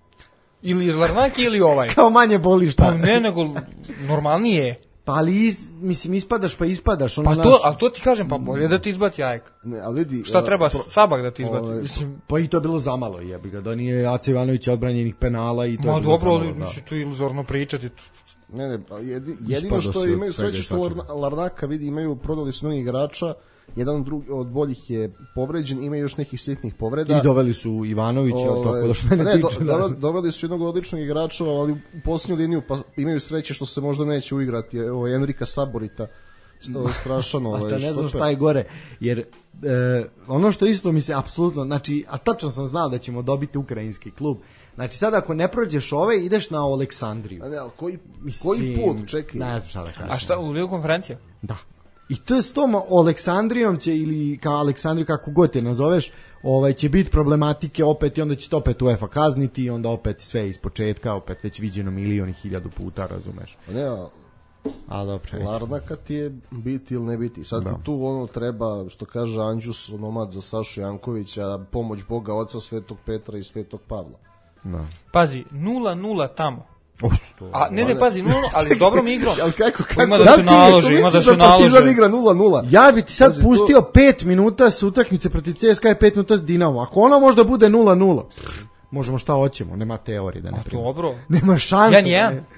Ili iz Larnake ili ovaj. Kao manje boli šta. Pa ne, nego normalnije. Pa ali, iz, mislim, ispadaš pa ispadaš. Ono Pa naš... to, ali to ti kažem, pa bolje da ti izbaci Ajk. Ne, ali vidi... Šta treba, pro... Sabah da ti izbaci? Ovaj, Mislim, Pa i to je bilo zamalo, jebi ga, da nije Aca Ivanović odbranjenih penala i to ma je bilo dobro, zamalo, da. mislim, tu iluzorno pričati. Ne, ne, pa jedi, jedino Ispada što se od imaju svega sreće i što svačega. Larna- Larnaka, vidi, imaju, prodali su novih igrača, jedan od, drugi, od boljih je povređen, ima još nekih sitnih povreda. I doveli su Ivanovića, Ove, tako da što mene ne, do, tiče. do, Da. doveli su jednog odličnog igrača, ali u posljednju liniju pa imaju sreće što se možda neće uigrati. Ovo je Enrika Saborita, strašan ovaj, A to ne znam štoper. šta je gore, jer e, ono što isto mi se apsolutno, znači, a tačno sam znao da ćemo dobiti ukrajinski klub. Znači sad ako ne prođeš ove, ideš na Aleksandriju. A ne, ali koji, Mislim, koji put, čekaj. Ne znam šta da kažem. A šta, u Ligu konferencije? Da. I to je s tom Aleksandrijom će, ili kao Aleksandriju, kako god te nazoveš, ovaj, će biti problematike opet i onda će to opet UEFA kazniti i onda opet sve iz početka, opet već viđeno milion i hiljadu puta, razumeš. A ne, a A dobro, neće. Larnaka ti je biti ili ne biti. Sad Da. ti tu ono treba, što kaže Anđus, onomad za Sašu Jankovića, pomoć Boga, Oca Svetog Petra i Svetog Pavla. Da. Pazi, nula nula tamo. Uf, to... A ne, ne, pazi, nula nula, ali s dobrom igrom. Ali kako, kako? Ima da Da se ti- naloži, Tu ima da misliš se Partizan naloži. igra nula nula. Ja bi ti sad Pazi, pustio pet minuta s utakmice protiv C S K A i pet minuta s Dinamo. Ako ona možda bude nula nula, možemo šta hoćemo, nema teorije da ne primimo. Dobro. Nema šanse. Jedan jedan. da ne-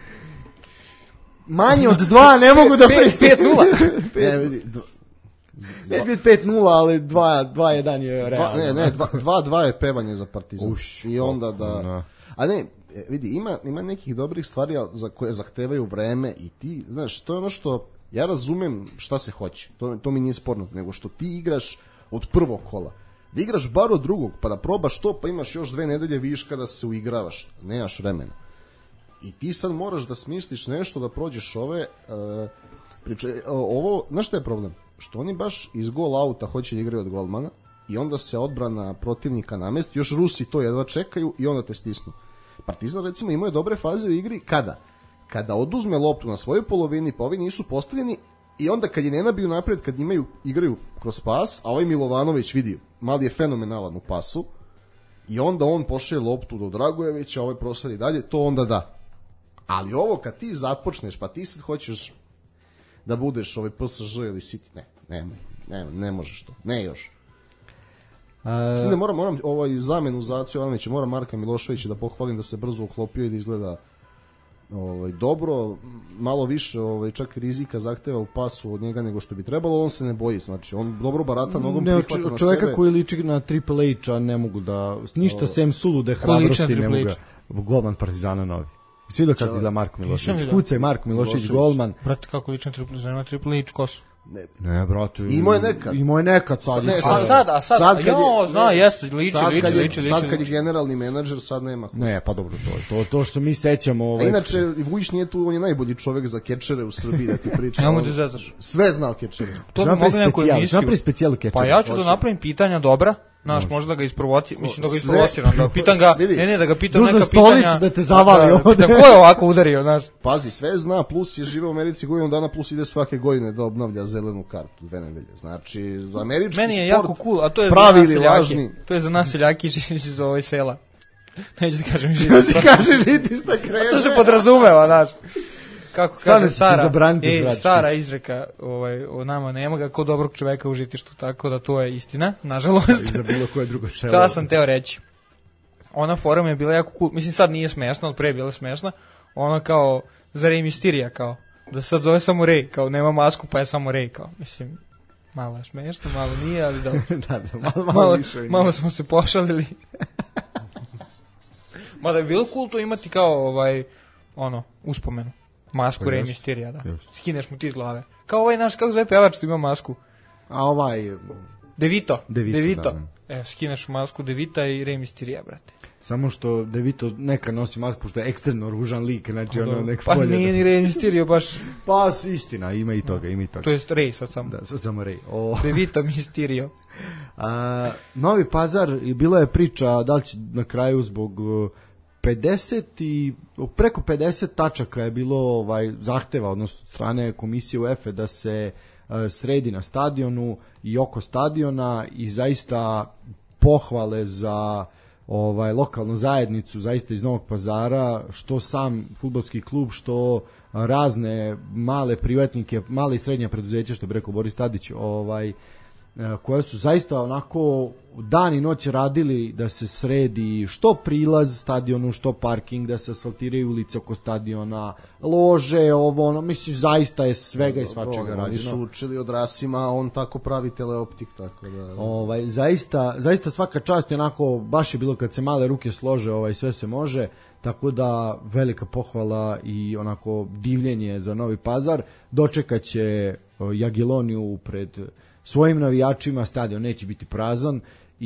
Manje od dva ne mogu da primim. pet nula. Ne, vidi, d- Neće biti pet nula, ali dva jedan je dva, realno. ne, ne, dva, dva, dva je pevanje za Partizan. Uš, I onda da... da. A ne, e, vidi, ima, ima nekih dobrih stvari al za koje zahtevaju vreme i ti, znaš, to je ono što, ja razumem šta se hoće, to, to mi nije sporno, nego što ti igraš od prvog kola. Da igraš bar od drugog, pa da probaš to, pa imaš još dve nedelje viška da se uigravaš, nemaš vremena. I ti sad moraš da smisliš nešto da prođeš ove, uh, priče, ovo, znaš šta je problem? Što oni baš iz gol auta hoće da igraju od golmana i onda se odbrana protivnika namesti, još Rusi to jedva čekaju i onda te stisnu. Partizan recimo imao je dobre faze u igri kada? Kada oduzme loptu na svojoj polovini, pa ovi nisu postavljeni i onda kad je ne nabiju napred, kad imaju, igraju kroz pas, a ovaj Milovanović vidi, mali je fenomenalan u pasu i onda on pošalje loptu do Dragojevića, ovaj prosadi dalje, to onda da. Ali ovo kad ti započneš, pa ti sad hoćeš da budeš ovaj P S Ž ili City, ne, ne, ne, ne možeš to, ne još. Mislim da moram, moram ovaj zamenu za Acu Ivanovića, moram Marka Miloševića da pohvalim da se brzo uklopio i da izgleda ovaj, dobro, malo više ovaj, čak i rizika zahteva u pasu od njega nego što bi trebalo, on se ne boji, znači on dobro barata nogom, Ne, prihvata na čoveka sebe. koji liči na Triple H-a ne mogu da, ništa sem sulude Ko liči na hrabrosti ne Triple mogu H? ga. Golman Partizana novi. Svi vidio kako izgleda Marko Milošević. vidio. Kucaj Marko Milošević, Milošević. golman. Brate, kako lično triple, zanima triple H kosu. Ne, Ne, brate. Imao je nekad. Imao je nekad sad. Ne, liči. A sad, a sad, Sad kad jo, je- zna, ne, jeste, liči, sad liči, kad je, liči, sad liči, kad je liči. generalni menadžer, sad nema. Ne, pa dobro, to, to, to što mi sećamo... A Ovaj, inače, Vujić nije tu, on je najbolji čovek za kečere u Srbiji, da ti pričam. Nemoj On da zezaš. sve zna o kečere. To bi napravi mogli neku specijal, emisiju. napravi specijalu Ketchup. Pa ja ću da Hoće. napravim pitanja dobra, znaš, možda da ga isprovociram, mislim da ga Sve- isprovociram, da pitam ga, Vidi. ne, ne, da ga pitam Dužno neka Stolić pitanja. da te zavali da, ovde. pitam, ko je ovako udario, znaš? Pazi, sve zna, plus je živeo u Americi godinu dana, plus ide svake godine da obnavlja zelenu kartu, dve nedelje. Znači, za američki Meni je sport, jako cool, a to je za pravi nas ili seljake. lažni. To je za nas seljaki iz, iz ovoj sela. Neću da kažem Što si živi. kaže, žiti šta krene. To se podrazumeva, znaš. Kako Stvarno kaže ćete Sara, zabraniti ej, zračnicu. stara izreka ovaj, o nama nema ga ko dobrog čoveka u žitištu, tako da to je istina, nažalost. Za bilo koje drugo selo. Šta sam teo reći? Ona fora mi je bila jako cool, mislim sad nije smešna, ali pre je bila smešna. Ona kao, za Rey Mysteria kao, da se sad zove samo Rey, kao nema masku pa je samo Rey, kao, mislim, malo je smešno, malo nije, ali dobro. da, da, malo, malo, malo, više. malo smo se pošalili. Mada je bilo cool to imati kao, ovaj, ono, uspomenu. Masku Pa Rey jest, Mysteria, da. jest. Skineš mu ti iz glave. Kao ovaj naš, kako zove pevač što ima masku? A ovaj... Devito. Devito, Devito. da. Evo, skineš masku Devita i Rey Mysterio, brate. Samo što Devito neka nosi masku, što je ekstremno ružan lik, znači ono nek Pa polje. nije ni Rey Mysterio baš... Pa istina, ima i toga, ima i toga. To jest Rey sad samo. Da, sad samo Rey. O. Devito Mysterio. A, Novi Pazar, i bila je priča da li će na kraju zbog pedeset i preko pedeset tačaka je bilo ovaj zahteva, odnosno od strane komisije UEFA da se uh, sredi na stadionu i oko stadiona, i zaista pohvale za ovaj lokalnu zajednicu zaista iz Novog Pazara, što sam fudbalski klub, što razne male privatnike, male i srednje preduzeća, što bi rekao Boris Tadić, ovaj koje su zaista onako dan i noć radili da se sredi što prilaz stadionu, što parking, da se asfaltiraju ulice oko stadiona, lože, ovo, ono, mislim, zaista je svega i svačega rađeno. Oni su učili od Rasima, on tako pravi teleoptik, tako da... Ovaj, zaista, zaista svaka čast, onako, baš je bilo kad se male ruke slože, ovaj, sve se može, tako da velika pohvala i onako divljenje za Novi Pazar. Dočekaće Jagielloniju pred svojim navijačima, stadion neće biti prazan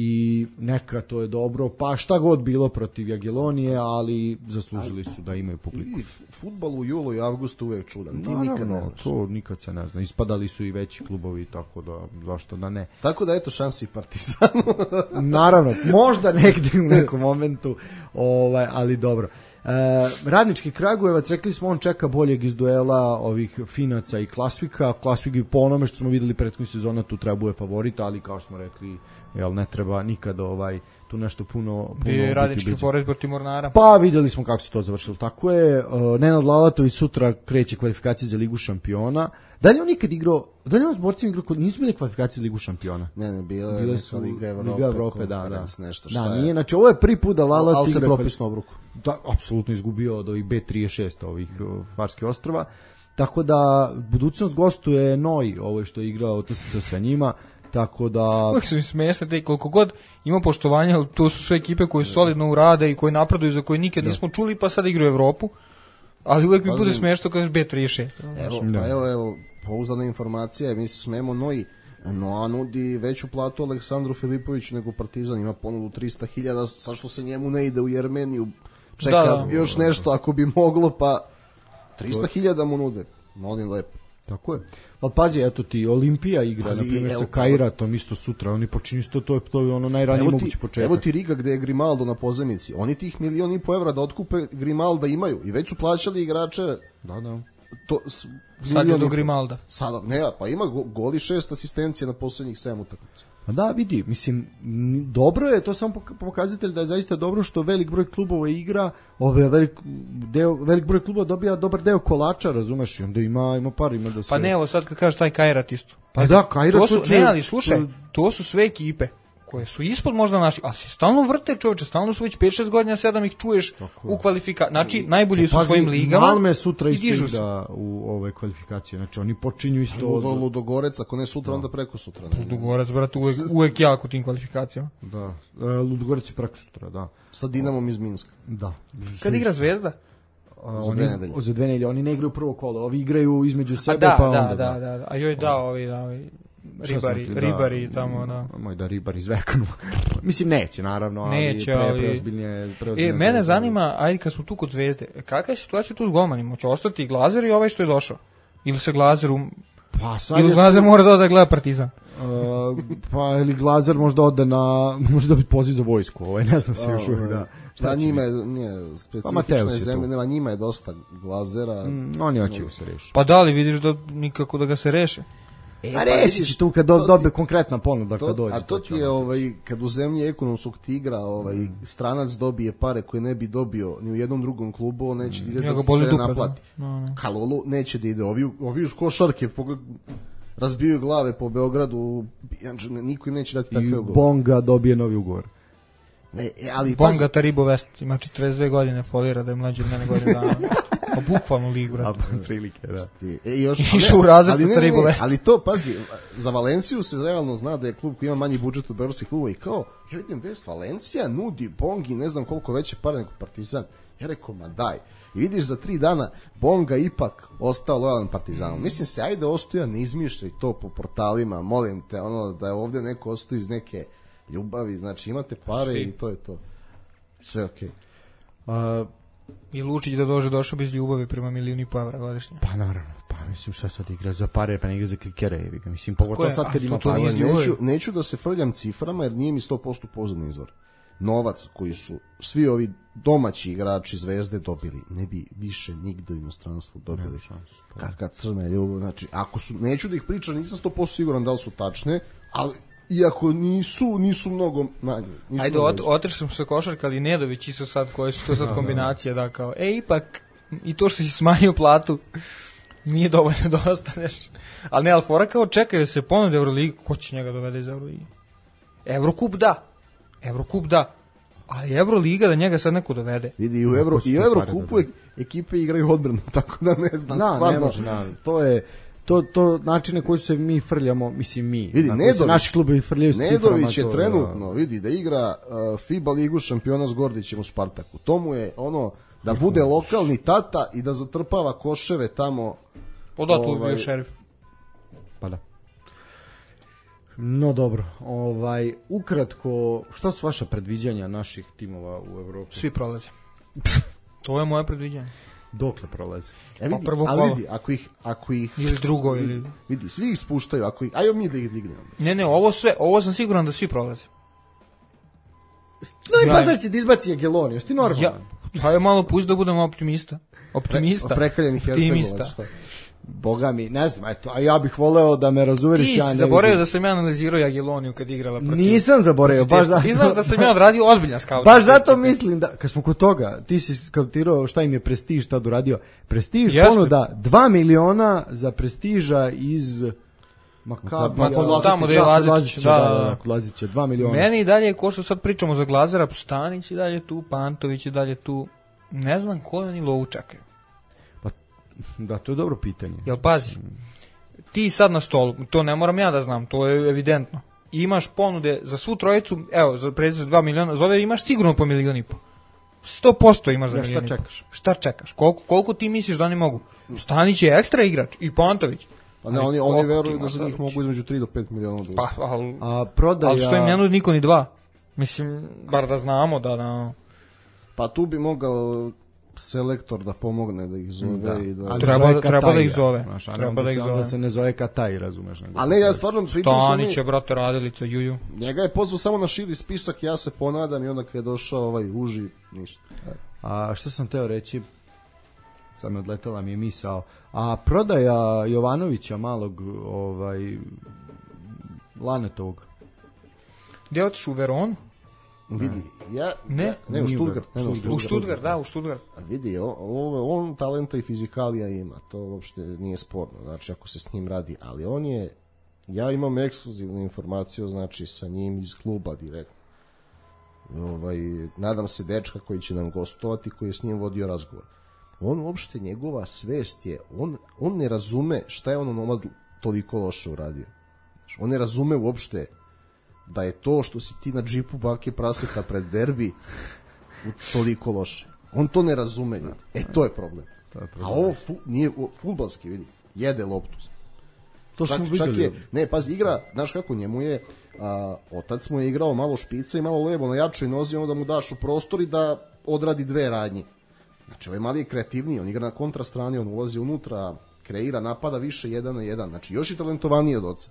i neka to je dobro, pa šta god bilo protiv Jagiellonije, ali zaslužili su da imaju publiku. I fudbal u julu i avgustu uvek čudan, ti Naravno, nikad ne znaš. To nikad se ne zna, ispadali su i veći klubovi, tako da zašto da ne. Tako da eto šansi i Partizanu. Naravno, možda negdje u nekom momentu, ovaj, ali dobro. E, Radnički Kragujevac, rekli smo, on čeka boljeg iz duela ovih Finaca i Klasvika. Klasvik i po onome što smo videli prethodnih sezona tu treba bude favorita, ali kao što smo rekli, jel, ne treba nikada ovaj, tu nešto puno... puno je Radnički pored protiv Mornara. Pa vidjeli smo kako se to završilo. Tako je, uh, Nenad Lalatović sutra kreće kvalifikacije za Ligu šampiona. Da li on nikad igrao, da li on s borcima igrao, nisu bile kvalifikacije za Ligu šampiona? Ne, ne, bile, bile su Liga Evrope, Liga Evrope, da, da. Nešto, da, je. nije, znači ovo je prvi put da Lalat ali igra... se propisno obruku. Da, apsolutno izgubio od ovih B trideset šest ovih uh, Farskih ostrva. Tako da budućnost gostuje Noj, ovo što je igrao utakmicu sa njima. Tako da... Uvijek su mi smiješne te, koliko god ima poštovanja, ali to su sve ekipe koje solidno urade i koje napreduju, za koje nikad da. nismo čuli, pa sad igraju Evropu. Ali uvijek mi bude smiješno kada je B trideset šest. Evo, pa evo, evo, pouzdana informacija, mi se smemo Noji. Noa nudi veću platu Aleksandru Filipoviću nego Partizan, ima ponudu trista hiljada, sa što se njemu ne ide u Jermeniju, čeka da, da. još nešto ako bi moglo, pa trista hiljada mu nude, molim lepo. Tako je. Ali pazi, eto ti, Olimpija igra, na primjer, sa Kairatom isto sutra, oni počinju isto, to je, to je ono najranije mogući početak. Evo ti Riga gde je Grimaldo na pozemici, oni tih milion i po evra da otkupe Grimalda imaju i već su plaćali igrače. Da, da. To, sad je do Grimalda. Sada, ne, pa ima gol i šest asistencije na poslednjih sedam utakmica. Pa da, vidi, mislim, dobro je, to samo pokazatelj da je zaista dobro što velik broj klubova igra, ove velik, deo, velik broj klubova dobija dobar deo kolača, razumeš, i onda ima, ima par, ima da se... Pa ne, evo sad kad kažeš taj Kairat isto. Pa da, Kairat... To su, ne, ali slušaj, to su sve ekipe koje su ispod možda naši, ali se stalno vrte, čoveče, stalno su već pet šest godina, sedam ih čuješ tako u kvalifikaciji. Znači, najbolji su u svojim ligama. Malme sutra isto igra u ove kvalifikacije, znači oni počinju isto... Ludo, Ludogorec, ako ne sutra, da. onda preko sutra. Ne. Ludogorec, brate, uvek, uvek jak u tim kvalifikacijama. Da, Ludogorec je preko sutra, da. Sa Dinamom iz Minska. Da. Kad igra Zvezda? A, za, dve nedelje. za dve nedelje. Oni ne igraju prvo kolo, ovi igraju između sebe, da, pa da, onda... Da, da, da, a joj da, ovi, da, ovi... Ribari, ti, da, ribari tamo, da. Moj da ribari zvekanu. Mislim, neće, naravno, ali neće, pre, ali... preozbiljnije... preozbiljnije e, mene zanima, ajde kad smo tu kod Zvezde, kakva je situacija tu s golmanima? Će ostati Glazer i ovaj što je došao? Ili se Glazer... Um... Pa, sad ili je... Glazer mora da ode gleda Partizan? Uh, pa, ili Glazer možda ode na... Može dobiti poziv za vojsku, ovaj, ne znam se još uvijek, da. Šta njima je, nije, specifične pa zemlje, nema, njima je dosta Glazera. Mm, oni hoće da se reši. Pa da li vidiš da nikako da ga se reše? E, a reći će tu kad do, dobe konkretna ponuda kad dođe. A to ti je, ovaj, kad u zemlji ekonomskog tigra ovaj, mm. stranac dobije pare koje ne bi dobio ni u jednom drugom klubu, on neće mm. da ide dok se dupe, naplati. No, no. Kalolu neće da ide. Ovi, ovi uz košarke razbijaju glave po Beogradu, niko im neće dati takve ugovore. I Bonga dobije novi ugovor. Ne, ali Bonga Taribo West ima četrdeset dve godine, folira da je mlađi od mene godine dana. Pa bukvalno lig, A, brate. prilike, da. E, još, Išao u razred sa tri bolesti. ali to, pazi, za Valenciju se realno zna da je klub koji ima manji budžet od beogradskih klubova i kao, ja vidim vest, Valencija nudi Bongi ne znam koliko veće pare nego Partizan. Ja rekao, ma daj. I vidiš za tri dana Bonga ipak ostao lojalan Partizanu. Mislim se, ajde Ostoja, ne izmišljaj to po portalima, molim te, ono da je ovde neko ostao iz neke ljubavi, znači imate pare Svi. i to je to. Sve okej. A, I Lučić da dođe došao bez ljubavi prema milijun i po evra godišnje. pa naravno, pa mislim šta sad igra za pare, pa ne igra za klikere, jebi ga. Mislim, pogotovo je? sad kad A, ima to- to pare. nije iz ljubavi. Neću, neću da se frljam ciframa jer nije mi sto posto pozadni izvor. Novac koji su svi ovi domaći igrači Zvezde dobili, ne bi više nigde u inostranstvu dobili. Kakva crna je ljubav, znači, ako su, neću da ih pričam, nisam sto posto siguran da li su tačne, ali iako nisu, nisu mnogo manje. Nisu Ajde, mnogo ot, veće. otršam se košarka, ali Nedović isto sad, koje su to sad kombinacije, da kao, e, ipak, i to što si smanjio platu, nije dovoljno da ostaneš. Ali ne, ali fora kao čekaju se ponude Euroligi, ko će njega dovede iz Euroligi? Evrokup da, Evrokup da, ali Euroliga da njega sad neko dovede. Vidi, i u Euro, Ko su i u te Euro pare kupu dobili? ekipe igraju odbranu, tako da ne znam, Da, stvarno. ne može, da. To je to to načine koji se mi frljamo, mislim mi. Vidi, na koji se Nedović- naši klubovi frljaju s ciframa. Nedović je to, trenutno, vidi, da igra uh, FIBA ligu šampiona s Gordićem u Spartaku. To mu je ono, da bude lokalni tata i da zatrpava koševe tamo. Odatle je Ovaj, bio šerif. Pa da. No dobro, ovaj ukratko, šta su vaša predviđanja naših timova u Evropi? Svi prolaze. To je moje predviđanje. Dokle prolaze? E vidi, prvo ali kolo. vidi, ako ih, ako ih Ili drugo, vidi, ili- vidi, svi ih spuštaju, ako ih, ajmo mi da ih dignemo. Ne, ne, ovo sve, ovo sam siguran da svi prolaze. No i Ja- Pazar će da izbaci Jageloni, jesi ti normalan? Ja, pa je malo pusti da budemo optimista. Optimista. Prekaljenih Optimista. Hercegovac, šta? Boga mi, ne znam, eto, a ja bih voleo da me razuveriš, Ti ja si ne zaboravio vidim. da sam ja analizirao Jageloniju kad igrala protiv. Nisam zaboravio, baš zato. Ti znaš da sam ja odradio ozbiljan scout. Baš zato mislim da, kad smo kod toga, ti si skautirao šta im je Prestiž tad uradio. Prestiž Jeste. ponuda dva miliona za Prestiža iz Makabija. Ma, kod- tamo da je Lazić, da, da, da, da. da, kod Lazića, dva miliona. Meni i dalje, ko što sad pričamo za Glazera, Stanić i dalje tu, Pantović i dalje tu. Ne znam koji oni lovu čakaju. Da, to je dobro pitanje. Jel pazi, ti sad na stolu, to ne moram ja da znam, to je evidentno. I imaš ponude za svu trojicu, evo, za prezir dva miliona, za ove imaš sigurno po milion i po. sto posto imaš za Ja, šta milion i po. čekaš? Šta čekaš? Koliko, koliko ti misliš da oni mogu? Stanić je ekstra igrač i Pantović. Pa ne, Ali oni, oni koliko veruju ti da za njih Masarović? mogu između tri do pet miliona da Pa, ali, A prodaja... ali što im ne nudi niko ni dva? Mislim, bar da znamo da... da Pa tu bi mogao selektor da pomogne da ih zove Da. i da... Ali Treba- zove treba da Kataja, ih zove. znaš, a ne Treba onda da ih se- onda zove. se ne zove Kataj, razumeš. nego- Ali ne, ja stvarno pričam sa Stanić oni, je, brate, radilica, juju. njega je pozvao samo na širi spisak, ja se ponadam i onda kad je došao ovaj uži, ništa. A što sam teo reći, sad me odletela mi je misao, a prodaja Jovanovića malog, ovaj, Lanetovog. Gdje je otišao u Veronu? Vidi, ja... Ne? ja- ne, u Nije u Stuttgart. Ne, ne, u U Stuttgart. Stuttgart, da, u Stuttgart. A vidi, on, on, on talenta i fizikalija ima, to uopšte nije sporno, znači ako se s njim radi, ali on je, ja imam ekskluzivnu informaciju, znači sa njim iz kluba direktno. Ovaj, nadam se dečka koji će nam gostovati, koji je s njim vodio razgovor. On uopšte, njegova svest je, on, on ne razume šta je on onomad toliko loše uradio. Znači, on ne razume uopšte da je to što si ti na džipu bake praseta pred derbi toliko loše. On to ne razume, ljudi. E, to je problem. To je problem. A ovo fu, nije o, fudbalski, vidi, jede loptu. To Čak, smo čak videli. je, ne, pazi, igra, znaš kako, njemu je, a, otac mu je igrao malo špica i malo levo na jačoj nozi, onda mu daš u prostor i da odradi dve radnje. Znači, ovaj mali je kreativniji, on igra na kontrastrani, on ulazi unutra, kreira, napada više jedan na jedan. Znači, još i talentovaniji od oca.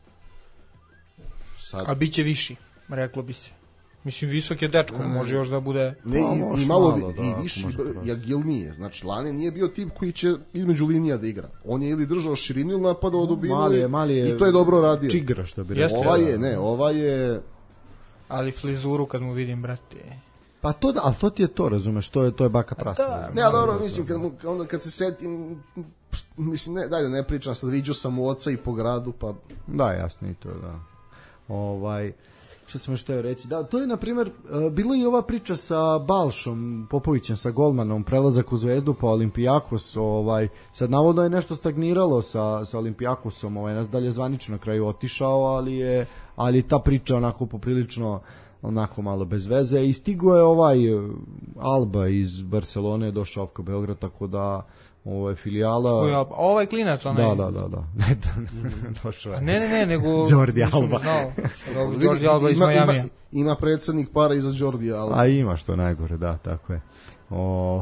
Sad, A bit će viši, reklo bi se. Mislim, visok je dečko, može još da bude... ne, Pa, i, možeš i malo, malo, vi- da, i ako više može br- proći. i agilnije. Znači, Lane nije bio tip koji će između linija da igra. On je ili držao širinu ili napadao dubinu Mali je, mali je i to je dobro radio. Čigra, što bi Jeste. rekao. Ova je, ne, ova je... Ali flizuru kad mu vidim, brate... Pa to da, ali to ti je to, razumeš, to je, to je baka prasa. da, razumeš. Ne, a dobro, mislim, kad, mu- onda kad se setim, mislim, ne, daj da ne pričam, sad viđao sam u oca i po gradu, pa... Da, jasno i to, da. Ovaj, Šta sam još teo reći? Da, to je, na primjer, bilo i ova priča sa Balšom Popovićem, sa golmanom, prelazak u Zvezdu pa Olimpijakos, ovaj, sad navodno je nešto stagniralo sa, sa Olimpijakosom, ovaj, nas dalje zvanično na kraju otišao, ali je, ali ta priča onako poprilično onako malo bez veze i stigo je ovaj Alba iz Barcelone, došao u Beograd, tako da ovo je filijala. Koji Alba? Ovaj klinac, onaj. Da, da, da, da. Ne, došao je. Ne, ne, ne, nego Jordi Alba. Znao, Jordi Alba iz Majamija. Ima, ima predsednik para iza Jordi Alba. A ima što najgore, da, tako je. O,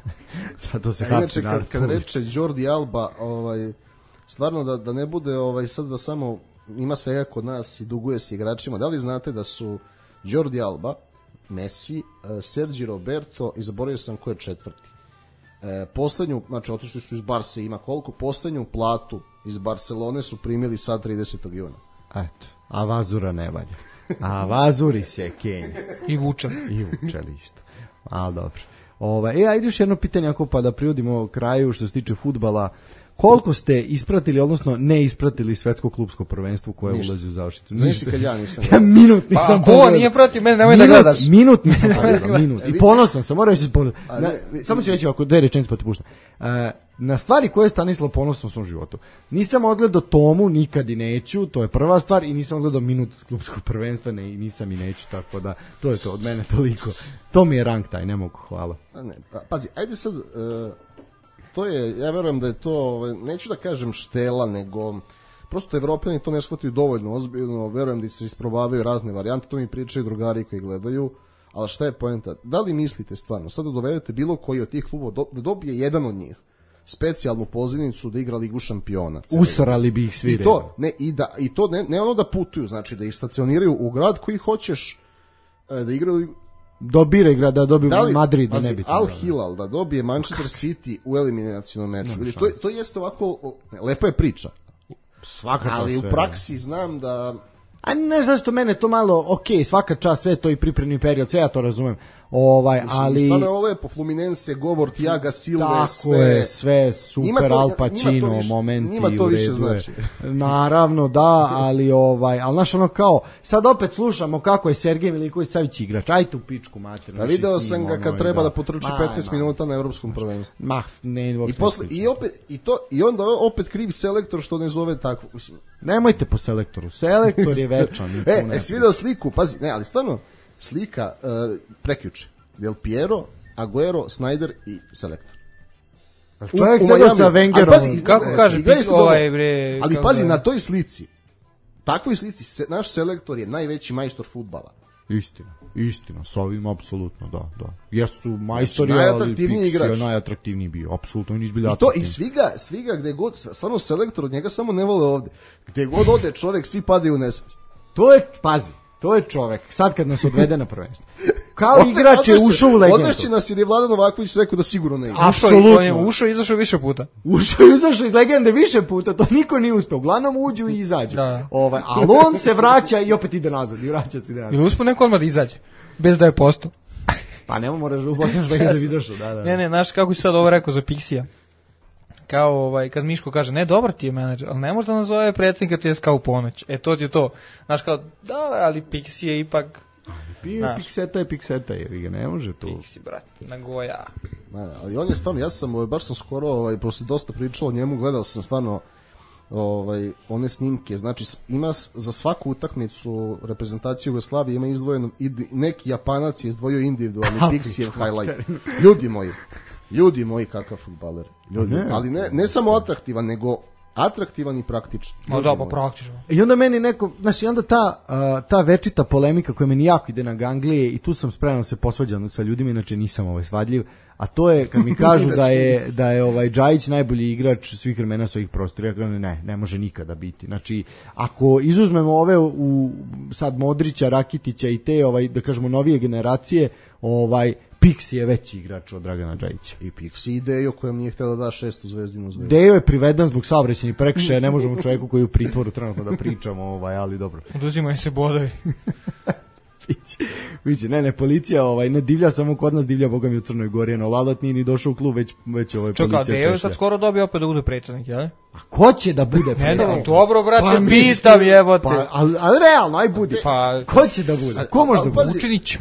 zato se hapsi narod. Inače, kad, kad reče Jordi Alba, ovaj, stvarno da, da ne bude ovaj, sad da samo ima svega kod nas i duguje se igračima. Da li znate da su Jordi Alba, Messi, Sergi Roberto i zaboravio sam ko je četvrti. E, poslednju, znači otišli su iz Barse, ima koliko, poslednju platu iz Barcelone su primili sad tridesetog juna. Eto, a Vazura ne valja. A Vazuri se Kenja. I Vučel. I Vučel isto. Ali dobro. Ova, e, ajde još jedno pitanje ako pa da privodimo kraju što se tiče fudbala. Koliko ste ispratili, odnosno ne ispratili svetsko klubsko prvenstvo koje Ništa. ulazi u završnicu? Znaš kad ja nisam Ja minut nisam Pa ko nije protiv mene, nemoj da gledaš. Minut nisam pogledao, minut. I ponosan sam, moram reći ponosan. Samo ću reći ovako, dve rečenice pa te puštam. Uh, na stvari koje je Stanislav ponosan u svom životu. Nisam odgledao Tomu, nikad i neću, to je prva stvar, i nisam odgledao minut klubskog prvenstva, ne, i nisam i neću, tako da to je to od mene toliko. To mi je rank taj, ne mogu, hvala. A ne, pa, pazi, ajde sad... Uh... To je, ja verujem da je to, neću da kažem štela, nego prosto Evropljani to ne shvataju dovoljno ozbiljno, verujem da se isprobavaju razne varijante, to mi pričaju drugari koji gledaju, ali šta je poenta? Da li mislite stvarno, sad da dovedete bilo koji od tih klubova, da dobije jedan od njih specijalnu pozivnicu da igra Ligu šampiona? Usrali bi ih svi. I to, ne, i da, i to ne, ne ono da putuju, znači da ih stacioniraju u grad koji hoćeš da igraju. Dobire igra da dobije da Madrid, da ne bi. Al Hilal da dobije Manchester City u eliminacionom meču. No, to, to jeste ovako, lepa je priča. Svaka čast. Ali u praksi znam da... A ne znaš što mene to malo, ok, svaka čast, sve to i pripremni period, sve ja to razumem. Ovaj, ali... Stvarno je ovo lepo, Fluminense, govor Thiaga Silve, tako sve... je, sve super, to, Al Pacino, momenti njima to više u redu znači. Naravno, da, ali ovaj, ali znaš ono kao, sad opet slušamo kako je Sergej Miliković Savić igrač, ajte u pičku mater. A video sam ga kad treba da potrči petnaest minuta na evropskom prvenstvu. Ma, ne, I, posle, i, opet, i, to, I onda opet kriv selektor što ne zove tako. Mislim. Nemojte po selektoru, selektor je večan. e, jesi video sliku, pazi, ne, ali stvarno, slika uh, prekjuče. Del Piero, Aguero, Snyder i selektor. Čovjek sedao sa Wengerom. Pazi, kako kaže ovaj bre, ali pazi je... na toj slici. Takvoj slici se, naš selektor je najveći majstor fudbala. Istina, istina, s ovim apsolutno, da, da. Jesu majstori, znači, ali Pixi je najatraktivniji bio, apsolutno, on izbilja atraktivni. I to, i svi ga, svi ga gde god, samo selektor od njega samo ne vole ovde. Gde god ode čovjek, svi padaju u nesvest. To je, pazi, to je čovjek, sad kad nas odvede na prvenstvo. Kao igrač je ušao u legendu. Odvešće nas jer je Vladan Novaković rekao da sigurno ne igra. Apsolutno. Ušao i izašao više puta. Ušao i izašao iz legende više puta, to niko nije uspeo. Uglavnom uđu i izađu. Da. Ovaj, ali on se vraća i opet ide nazad. I vraća se ide nazad. Ili uspeo neko odmah da izađe, bez da je postao. Pa nema moraš upoznaš da je izašao. Da, da. Ne, ne, znaš kako si sad ovo rekao za Pixija. Kao ovaj, kad Miško kaže, ne, dobar ti je menadžer, ali ne može da nazove predsjednika T S K u ponoć. E, to ti je to. Znaš, kao, da, ali Pixi je ipak... Pikseta je Pikseta, je, ga ne može tu. Pixi, brat, Nagoja. Ne, ali on je stvarno, ja sam, baš sam skoro, ovaj, posle dosta pričao o njemu, gledao sam stvarno ovaj, one snimke, znači ima za svaku utakmicu reprezentacije Jugoslavije ima izdvojeno, neki Japanac je izdvojio individualni Pixijev highlight. Ljudi moji, ljudi moji kakav fudbaler. Ljudi, ne, ali ne, ne samo atraktivan, nego atraktivan i praktičan. Ma da, pa praktično. I onda meni neko, znači onda ta, uh, ta večita polemika koja meni jako ide na ganglije i tu sam spreman da se posvađam sa ljudima, inače nisam ovaj svadljiv, a to je kad mi kažu da je da je ovaj Džajić najbolji igrač svih vremena svojih prostora, ja kažem ne, ne može nikada biti. Znači, ako izuzmemo ove u sad Modrića, Rakitića i te ovaj da kažemo novije generacije, ovaj Pixi je veći igrač od Dragana Džajića. I Pixi i Dejo kojem nije htio da da šestu zvezdinu zvezdu. Dejo je priveden zbog saobraćajnih prekršaja, ne možemo čovjeku koji je u pritvoru trenutno da pričamo, ovaj, ali dobro. Oduzimaju se bodovi. Biće, biće, ne, ne, policija ovaj, ne divlja samo kod nas, divlja boga mi u Crnoj Gori, no Lalat nije ni došao u klub, već, već ovaj, Čekaj, policija Dejo je češlja. sad skoro dobio opet da bude predsjednik, jel? A ko će da bude Ne predsjednik? znam, dobro, brate, Pa, pitam jebote. Pa, ali, ali realno, aj budi. Pa, Ko će da bude? Ko može da bude? Vučinić.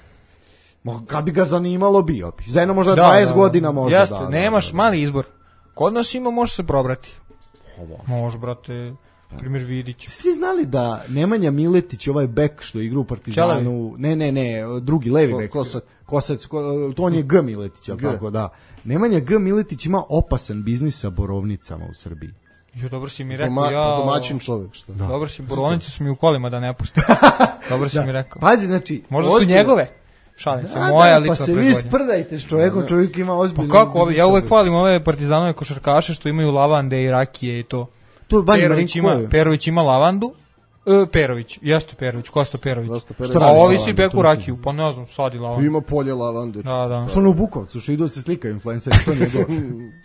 Ma, kad bi ga zanimalo, bio bi. Za jedno možda Da, dvadeset da, da. godina možda. Jeste, da, da, nemaš da, da. mali izbor. Kod nas ima, može se probrati. Može, brate, primjer Vidić. Svi znali da Nemanja Miletić, ovaj bek što igra u Partizanu, ne, ne, ne, drugi, levi Ko- bek. Kosac. Kosac, ko, to on je G Miletić, ali G. tako da. Nemanja G Miletić ima opasan biznis sa borovnicama u Srbiji. Jo, dobro si mi rekao, Doma, ja... domaćin čovjek, što? Da. Dobro si, borovnice su mi u kolima da ne puste. Dobro si mi rekao. Pazi, znači... Možda su ozbiljno- njegove? Šalim se, A, moja da, lična pa se vi proizvodnja. sprdajte s čovjekom, čovjek ima Pa ozbiljno... kako, ovi, ja biznis uvek sa- hvalim ove partizanove košarkaše što imaju lavande i rakije i to. To je Vanja Perović ima, Marinković. Perović ima lavandu, e, Perović, jeste Perović, Kosta Perović. Kosta Perović. Šta A radi sa ovi svi lavandom, peku to mislim. rakiju, pa ne znam, sadi lavandu. Ima polje lavande. Da, da. Što ono u Bukovcu, što idu da se slikaju influenceri, to nije dobro.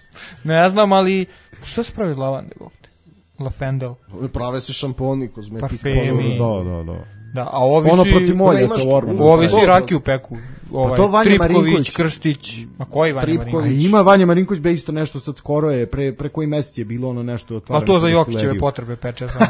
Ne znam, ali šta se pravi od lavande, bog te? Lafendel. Prave se šamponi, kozmetika. Parfemi. Da, da, da. Da, a ovi Ono svi... protiv moljaca imaš- u Ormanu. Ovi To- svi rakiju peku. Ovaj, to Vanja Tripković, Marinković. Krstić, ma koji Vanja Tripković. Marinković? A ima Vanja Marinković bre isto nešto sad skoro je, pre, pre koji mesec je bilo ono nešto A otvarano. to za Jokićeve potrebe peče samo.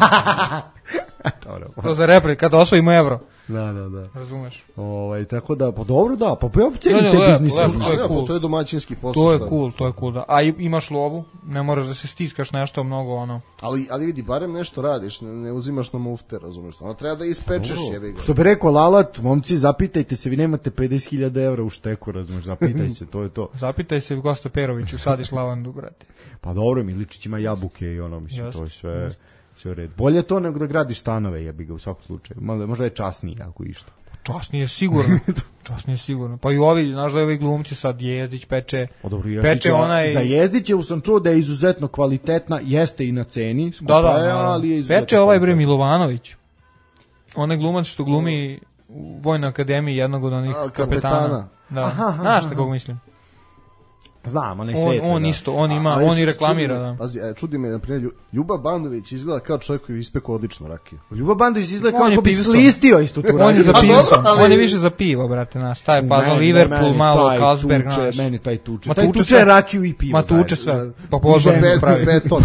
Dobro. To za repre, kada osvojimo evro. Da, da, da. Razumeš? Ovaj, tako da, pa dobro da, pa ja cenim Ne, ne, te lepo, biznise. lepo. znaš. To je To je, cool. to je domaćinski posao. To je šta- cool, to je cool, da. A i- imaš lovu, ne moraš da se stiskaš nešto mnogo, ono. Ali, ali vidi, barem nešto radiš, ne, ne uzimaš na mufte, razumeš? Ono treba da ispečeš, jebi ga. Što bi rekao Lalat, momci, zapitajte se, vi nemate pedeset hiljada evra u šteku, razumeš, zapitaj se, to je to. Zapitaj se Gosta Peroviću, sadiš lavandu, brate. Pa dobro, Miličić ima jabuke i ono, mislim, Jeste, to je sve, sve u redu. Bolje to nego da gradiš stanove, jebi ga, u svakom slučaju. Možda, možda je časnije, ako išta. Časnije sigurno. Časnije sigurno. Pa i ovi, znaš da i ovi glumci sad Jezdić peče. Pa dobro, Peče Jezdića, onaj- za Jezdićevu sam čuo da je izuzetno kvalitetna, jeste i na ceni, skupa Da, da, je, naravno. ali je izuzetno Peče ovaj bre kvalitetna. Milovanović. Onaj glumac što glumi u Vojnoj akademiji jednog od onih A, kapetana. kapetana. Da. Aha, aha, Znaš šta aha. kog mislim? Znam, onaj On, svetli, on da. isto, on ima, A, on viš, i reklamira, čudi me- da. Pazi, e, čudi me, na primjer, Lju- Ljuba Bandović izgleda kao čovjek koji je ispekao odlično rakiju. Ljuba Bandović izgleda On kao je ako bi pivson. slistio isto tu On je za A, pivo, dobro, ali- on je više za pivo, brate, znaš, šta je fazon, Meni- Liverpool, meni malo, taj Carlsberg, tuče, znaš. Meni taj tuče. Ma Taj tuče tuče sve. rakiju i pivo. Ma tuče zajedno. sve, pa pozorno Be- pravi. beton.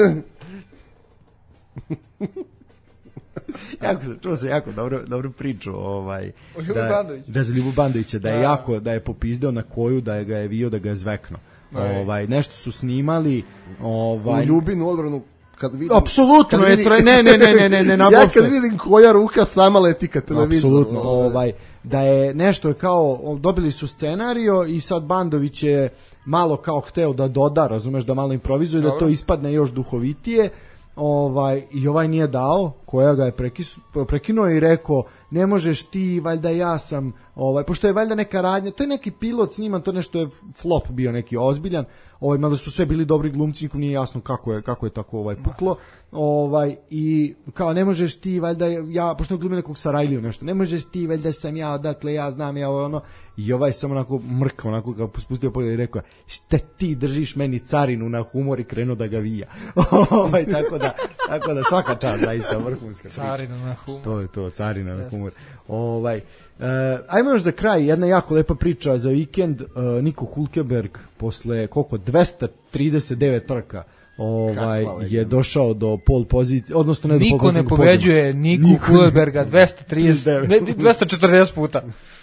Jako sam, čuo sam jako dobro, dobru priču ovaj, O Ljubu da, Bandoviću? da za Ljubu Bandovića, da je Da. jako, da je popizdeo na koju, da je ga je vio, da ga je zvekno. Ej. Ovaj, nešto su snimali, U ovaj, Ljubinu odbranu, kad vidim... apsolutno kad je, vidim- tra- ne, ne, ne, ne, ne, ne, Ja nabošte. kad vidim koja ruka sama leti ka televizoru. Apsolutno, ovaj, da je nešto je kao, dobili su scenario i sad Bandović je malo kao hteo da doda, razumeš, da malo improvizuje, da Dobro. to ispadne još duhovitije, ovaj, i ovaj nije dao, koja ga je prekis, prekinuo i rekao, ne možeš ti, valjda ja sam, ovaj, pošto je valjda neka radnja, to je neki pilot sniman, to nešto je flop bio neki ozbiljan, ovaj, mada su sve bili dobri glumci, nikom nije jasno kako je, kako je tako ovaj, puklo, ovaj, i kao ne možeš ti, valjda ja, pošto je glumi nekog Sarajliju nešto, ne možeš ti, valjda sam ja odatle, ja znam, ja ovo, ono, i ovaj sam onako mrkao, onako ga spustio pogled i rekao, šta ti držiš meni carinu na humor i krenuo da ga vija. ovaj, tako da, tako da svaka čast, zaista vrhunska priča. Carina na humor. To je to, carina na humor. Ovaj, uh, ajmo još za kraj, jedna jako lepa priča za vikend, uh, Niko Hulkenberg posle koliko, dvesta trideset devet trka, ovaj, Kakva legenda. je došao do pol pozicije, odnosno ne do pol Niko pozicije, ne nego pobeđuje Niku Niko- Hulkenberga dvesta trideset, ne, dvesta četrdeset puta.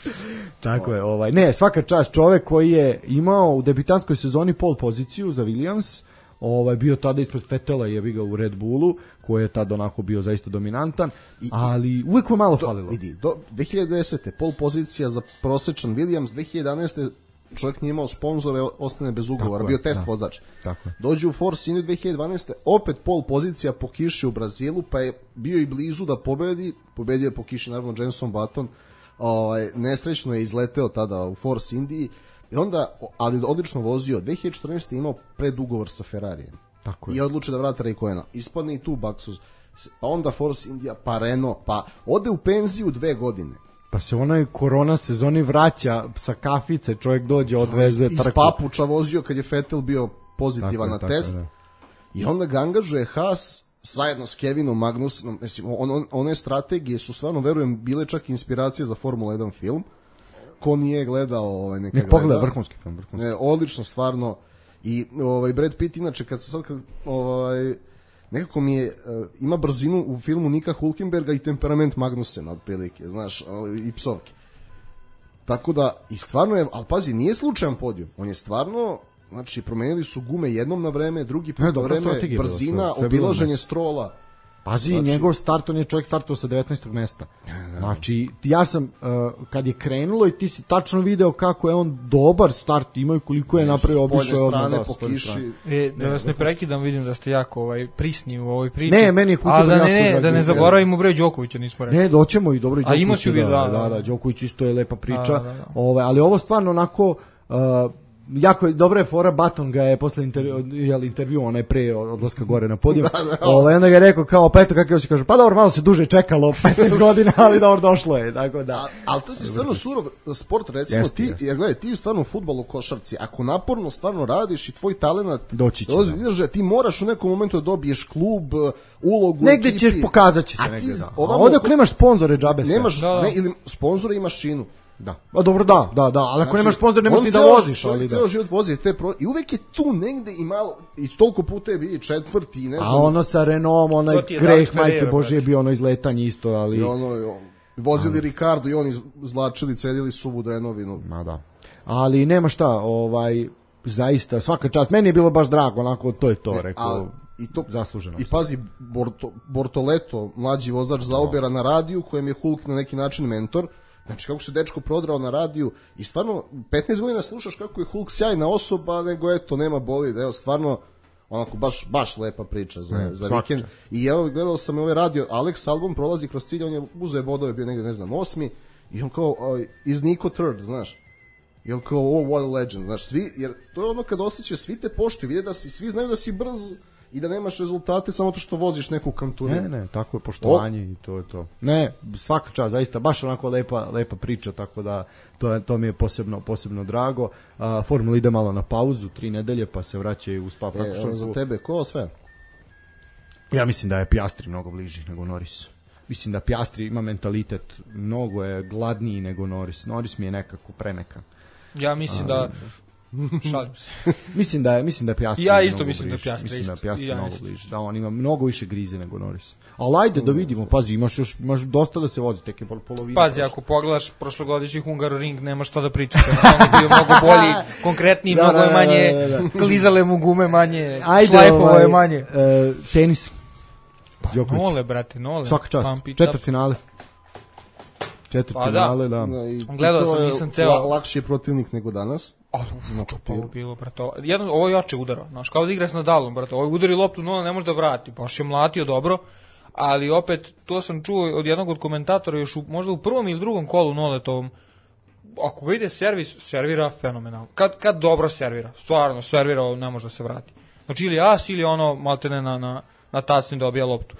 Tako je, ovaj, ne, svaka čast, čovek koji je imao u debitanskoj sezoni pol poziciju za Williams, ovaj, bio tada ispred Vettela, jebi ga u Red Bullu, koji je tada onako bio zaista dominantan, ali uvijek mu malo falilo. Vidi, do dve hiljade desete pol pozicija za prosečan Williams, dve hiljade jedanaeste čovjek nije imao sponzore, ostane bez ugovora, Tako je, bio test da. vozač. Tako je. Dođe u Force India dve hiljade dvanaeste opet pol pozicija po kiši u Brazilu, pa je bio i blizu da pobedi, pobedio je po kiši naravno Jenson Button, ovaj, nesrećno je izleteo tada u Force Indiji, i onda, ali odlično vozio, dve hiljade četrnaeste je imao predugovor sa Ferrarijem. Tako je. I odluči da vrati Raikkonena. Ispadne i tu Baksuz, pa onda Force India, pa Renault, pa ode u penziju dve godine. Pa se u onoj korona sezoni vraća sa kafice, čovjek dođe, odveze Iz trku. Papuča vozio kad je Vettel bio pozitivan Tako je, na tako je, test. da. I onda ga angažuje Haas, zajedno s Kevinom Magnusenom, mislim, on, on, one strategije su stvarno, verujem, bile čak inspiracije za Formula jedan film. Ko nije gledao, ovaj, neka ne pogleda, gleda. vrhunski film, vrhunski. Ne, odlično, stvarno. I ovaj, Brad Pitt, inače, kad se sad, kad, ovaj, nekako mi je, uh, ima brzinu u filmu Nika Hulkenberga i temperament Magnusena, otprilike, znaš, ovaj, i psovke. Tako da, i stvarno je, ali pazi, nije slučajan podijum, on je stvarno, znači, promenili su gume jednom na vreme, drugi put Ne, na dobra vreme, strategija bila, brzina, sve- sve bilo obilaženje mesto. Strola. Pazi, Znači- njegov start, on je čovjek startao sa devetnaestog mesta. Znači, ja sam, uh, kad je krenulo i ti si tačno video kako je on dobar start imao i koliko je napravio, S poljne obišao je odmah, strane, da, po s poljne kiši. strane. E, da vas ne prekidam, vidim da ste jako ovaj, prisni u ovoj priči. Ne, meni je Hulkenberg Ali da jako ne, ne, drag, da ne ne, zaboravimo bre Đokovića, nismo rekli. Ne, doćemo i dobro i A Đoković. imao si video, da, da, da, da. da, Đoković isto je lepa priča. Da, da, da. Ove, ali ovo stvarno onako uh, jako je dobra je fora, Baton ga je posle intervju, jel, intervju onaj pre odlaska gore na podijum. Ovaj onda ga je rekao kao pa eto kako se kaže, pa dobro, malo se duže čekalo, petnaest godina, ali dobro došlo je, tako da. A, ali to je stvarno surov sport, recimo Jeste, ti, jeste. ja gledaj, ti stvarno u fudbalu, košarci, ako naporno stvarno radiš i tvoj talenat Doći će, dolazi da. do izražaja, ti moraš u nekom momentu da dobiješ klub, ulogu u Negde ekipi. ćeš pokazat će se A ti negde, da. A ovamo- ovdje ako nemaš sponzore džabe sve. nemaš, Da, da. ne, ili sponzore i mašinu. Da. A dobro, da, da, da, ali ako Znači, nemaš sponzor, ne možeš on ni da ceo- voziš, čovjek ali da. ceo život vozi te pro... i uvek je tu negde i malo, i toliko puta je bio četvrti i ne znam. A ono sa Renaultom, onaj To ti je greh, Dark majke Ferreira, Božije, brate. bio ono izletanje isto, ali... I ono, i on- vozili Ricardo i oni izvlačili, cedili suvu drenovinu. Ma da. Ali nema šta, ovaj, zaista, svaka čast. Meni je bilo baš drago, onako, to je to, rekao, Ali, i to zasluženo. I pazi, Borto, Bortoleto, mlađi vozač Zaubera na radiju, kojem je Hulk na neki način mentor. Znači, kako se dečko prodrao na radiju i stvarno, petnaest godina slušaš kako je Hulk sjajna osoba, nego eto, nema bolid. Evo, stvarno, onako, baš, baš lepa priča za, Ne, za svaka vikend. čast. I evo, gledao sam i ovaj radio, Alex album prolazi kroz cilj, on je uzeo bodove, bio negde, ne znam, osmi, i on kao, uh, is Nico third, znaš. I on kao, oh, what a legend, znaš, svi, jer to je ono kad osjećaš, svi te poštuju, vide da si, svi znaju da si brz i da nemaš rezultate samo to što voziš neku kanturu. Ne, ne, tako je poštovanje i to je to. Ne, svaka čast, zaista, baš onako lepa, lepa priča, tako da to, je, to mi je posebno, posebno drago. A, Formula ide malo na pauzu, tri nedelje, pa se vraćaju u Spa E, Francorchamps. ono za tebe, ko sve? Ja mislim da je Piastri mnogo bliži nego Norris. Mislim da Piastri ima mentalitet, mnogo je gladniji nego Norris. Norris mi je nekako premekan. Ja mislim da... Šalim se. Mislim da je, mislim da je Piastri Ja isto mnogo mislim da je bliži. Piastri mislim da je isto. Piastri Ja mnogo isto. bliži. Da, on ima mnogo više grize nego Norris. Ali ajde da vidimo, pazi, imaš još imaš dosta da se vozi, tek je pol- polovina. Pazi, prošla. ako pogledaš prošlogodišnji Hungaroring, nema šta da pričaš. On je bio mnogo bolji, konkretniji, Da, mnogo da, je da, manje, da, da. klizale mu gume manje, Ajde, šlajfovo ovaj, je manje. e, tenis. Đoković. Nole, brate, nole. Svaka čast. Pump it Četvrt up. finale. Četvrt Pa da. finale, da. Da, i Gledao to sam, je nisam ceo- la- lakši je protivnik nego danas. A, pa ovo bilo, brate. ovo- Jedan, ovo je jače udara, znaš, kao da igra s Nadalom, brate. Ovo udari loptu nula, ne može da vrati, baš je mlatio dobro, ali opet, to sam čuo od jednog od komentatora, još u, možda u prvom ili drugom kolu Noletovom, ako ga ide servis, servira fenomenalno. Kad, kad dobro servira, stvarno, servira, ovo ne može da se vrati. Znači, ili as, ili ono, maltene na, na, na tacni dobija loptu.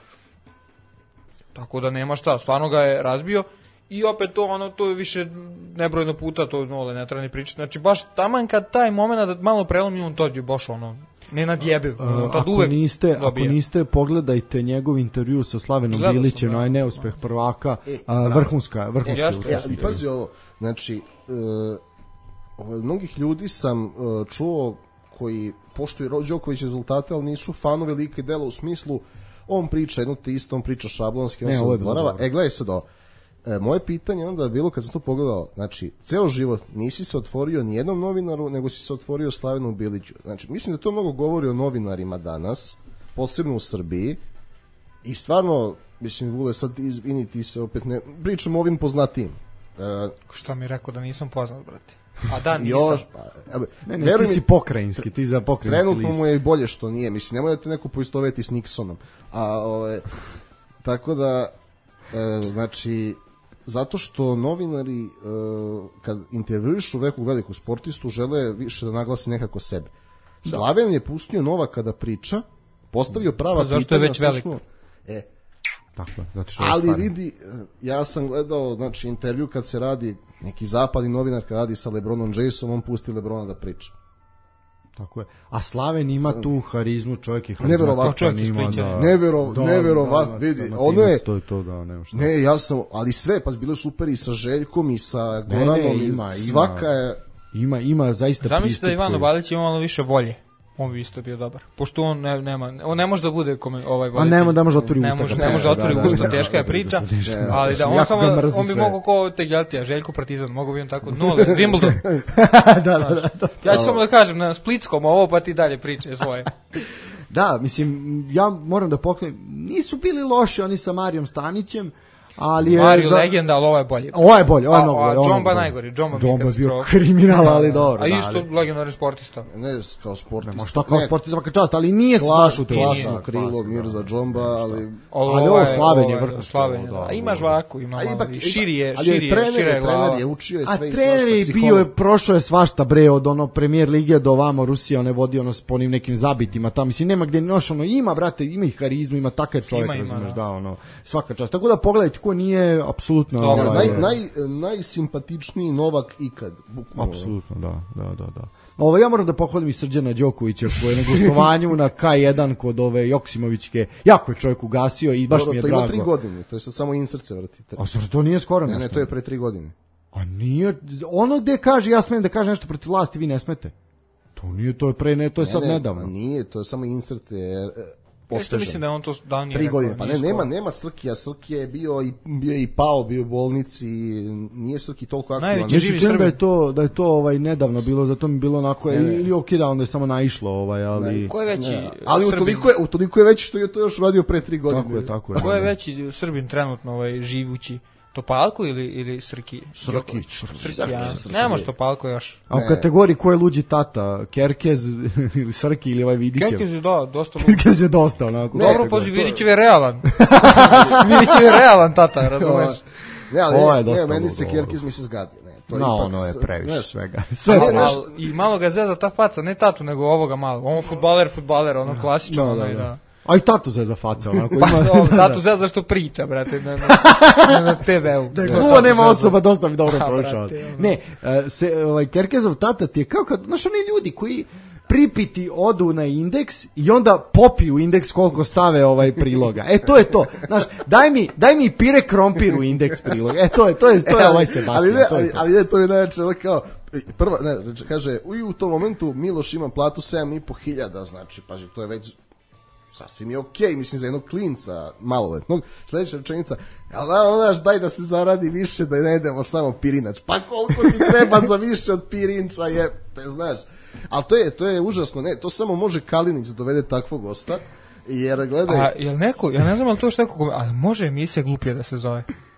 Tako da nema šta, stvarno ga je razbio. I opet to, ono, to je više nebrojno puta, to Nole ne treba ni pričati. Znači, baš taman kad taj moment da malo prelomi, on to je baš ono, ne nadjebio. On tad ako uvek niste, ako dobija. niste, pogledajte njegov intervju sa Slavenom Gledao sam, Bilićem, da. onaj neuspeh prvaka, a, vrhunska, vrhunska. Jeste, E, jeste. ali pazi ovo, znači, e, ovo, mnogih ljudi sam e, čuo koji poštuju Đoković rezultate, ali nisu fanovi lika i dela u smislu on priča jedno te isto, on priča šablonski, on Ne, se ovo je bilo odvarava. dobro. E, gledaj sad ovo. E, moje pitanje onda je bilo kad sam to pogledao, znači, ceo život nisi se otvorio ni jednom novinaru, nego si se otvorio Slavenu Biliću. Znači, mislim da to mnogo govori o novinarima danas, posebno u Srbiji, i stvarno, mislim, Vule, sad izvini, ti se opet ne... Pričam o ovim poznatijim. E, Šta mi je rekao da nisam poznat, brate? A da, nisam. još, pa, evo, Ne, ne, veruj ti mi, si pokrajinski, ti za pokrajinski trenutno list. mu je i bolje što nije, mislim, nemoj da te neko poistoveti s Nixonom. A, ove, tako da, e, znači, zato što novinari, e, kad intervjuišu nekog velikog sportistu, žele više da naglasi nekako sebe. Slaven je pustio Novaka da priča, postavio prava Pa zašto je pitanja, već velik? slušno- E, Tako je, zato što je ali stvarno. vidi, ja sam gledao, znači, intervju kad se radi, neki zapadni novinar kad radi sa LeBronom Jamesom, on pusti LeBrona da priča. Tako je. A Slaven ima tu harizmu, čovjek je harizma. Neverovatno čovjek iz Splića. Nevero, neverovatno, vidi, ono je, to je to, da, nema šta. ne, ja sam, ali sve, pa bilo super i sa Željkom i sa Goranom, ne, i ima, svaka ima. je, Ima, ima zaista pristup. Zamislite da Ivano koji- Balić ima malo više volje. On bi isto bio dobar. Pošto on ne, nema, on ne može da bude kome, ovaj voditelj. nema da može da otvori ne usta Može, kad ne može da kaže, otvori da, da, usta, da, teška je da, priča. da, da, da, da. Ali da on Jako samo, ga mrzi on bi sve. mogao kao Tegeltija, Željko Partizan, mogao bi on tako, nule, Wimbledon. da, da, da, da. Ja ću samo da kažem na Splitskom ovo, pa ti dalje priče svoje. Da, mislim, ja moram da poklonim, nisu bili loši oni sa Marijom Stanićem, ali je... Mario za- legenda, ali ovo je bolje. Ovo je bolje, ovo je A- mnogo bolje. a ovo je Džomba mnogo bolje. najgori, Džomba mi Džomba je bio katastrofa. kriminal, ali dobro. A da, isto ali- legendarni sportista. ne kao sportista. Ma šta kao ne, sportista svaka čast, ali nije Klas, svaš u to. klasno Da, krilo, klasno, Mirza da. Džomba, ali... Ali ovo Slaven je vrhunsko, Slaven je, da, da. A da, ima da. žvaku, ima A malo ipak, više. Širi je, ali širi je, trener, šira je trener glava. je učio je A sve i trener svašta, je psiholog. bio, je, prošao je svašta bre, od ono premijer lige do vamo, Rusija, on je vodio ono s onim nekim zabitima tamo, mislim, nema gde noš, ono, ima, brate, ima i harizmu, ima takav čovjek, Ima, ima, razumeš, da. da, ono, svaka čast. Tako da pogledajte, ko nije, apsolutno, Dobro, Ja, ovaj, naj, naj, najsimpatičniji Novak ikad. Bukvalno. apsolutno, da, da, da, da. Ovo, ja moram da pohvalim i Srđana Đokovića koji je na gostovanju na K jedan kod ove Joksimovićke, jako je čovjek ugasio i baš Dobro, mi je to drago. ima tri godine, to je sad samo insert se vrti. A zar to nije skoro Ne, nešto? ne, to je pre tri godine. A nije, ono gde kaže ja smem da kažem nešto protiv vlasti, vi ne smete. To nije, to je pre, ne, to je sad Ne, ne, nedavno. ma nije, to je samo insert je Ja isto mislim da je on to da nije tri rekao, godine, pa ne, nije nema, skoro. nema Srkija, Srkija je bio i, bio i pao, bio u bolnici, nije Srki toliko aktivan. Najveći Mislim živi čujem da je Srbin. to da je to ovaj nedavno bilo, zato mi je bilo onako Ne, ne. ili okej da onda je samo naišlo ovaj, ali Ko je veći Ne, ali Srbin? utoliko je, utoliko je već što je to još radio pre tri godine. tako je, tako je. Ko je da. veći Srbin trenutno ovaj živući? Topalko ili ili Srki? Srki. Srki, ja. Ne može Topalko još. A u kategoriji ko je luđi tata, Kerkez ili Srki ili ovaj Vidićev? Kerkez je da, dosta lup. Kerkez je dosta onako. Ne, Dobro, to- poziv to- Vidićev je realan. Vidićev je realan tata, razumeš? Ne, ali Ovo je ne, dosta ne, meni ludo, se ovo. Kerkez mi se zgadi. Ne, to No, ipak ono je s- previše znaš, svega. Sve ali- previše. Al, I malo ga zeza ta faca, ne tatu, nego ovoga malo. On fudbaler, fudbaler, ono klasično, Da, ono da, i da. da. A i tatu se za faca onako. Pa, ima- dobro, tatu zeza što priča, brate, na, na, na, na te veu. Da, Kuva nema osoba, dosta mi dobro A, prošao. brate, ono. Ne, e, se, ovaj, Kerkezov tata ti je kao kad, znaš, oni ljudi koji pripiti odu na indeks i onda popiju indeks koliko stave ovaj priloga. E, to je to. Znaš, daj mi, daj mi pire krompir u indeks priloga. E, to je, to je, to je ovaj Sebastian. ali ne, to je ali, to. ali ne, to je najjače, ono kao, prva, ne, znači, kaže, u, u tom momentu Miloš ima platu sedam i po hiljada, znači, paži, to je već sasvim je okej, mislim, za jednog klinca maloletnog. Sledeća rečenica, ali da, onaš, daj da se zaradi više, da ne idemo samo pirinač. Pa koliko ti treba za više od pirinča, je, te znaš. Ali to je, to je užasno, ne, to samo može Kalinić da dovede takvog gosta, jer gledaj, A jel neko, ja ne znam ali to što neko, ali može emisija glupije da se zove?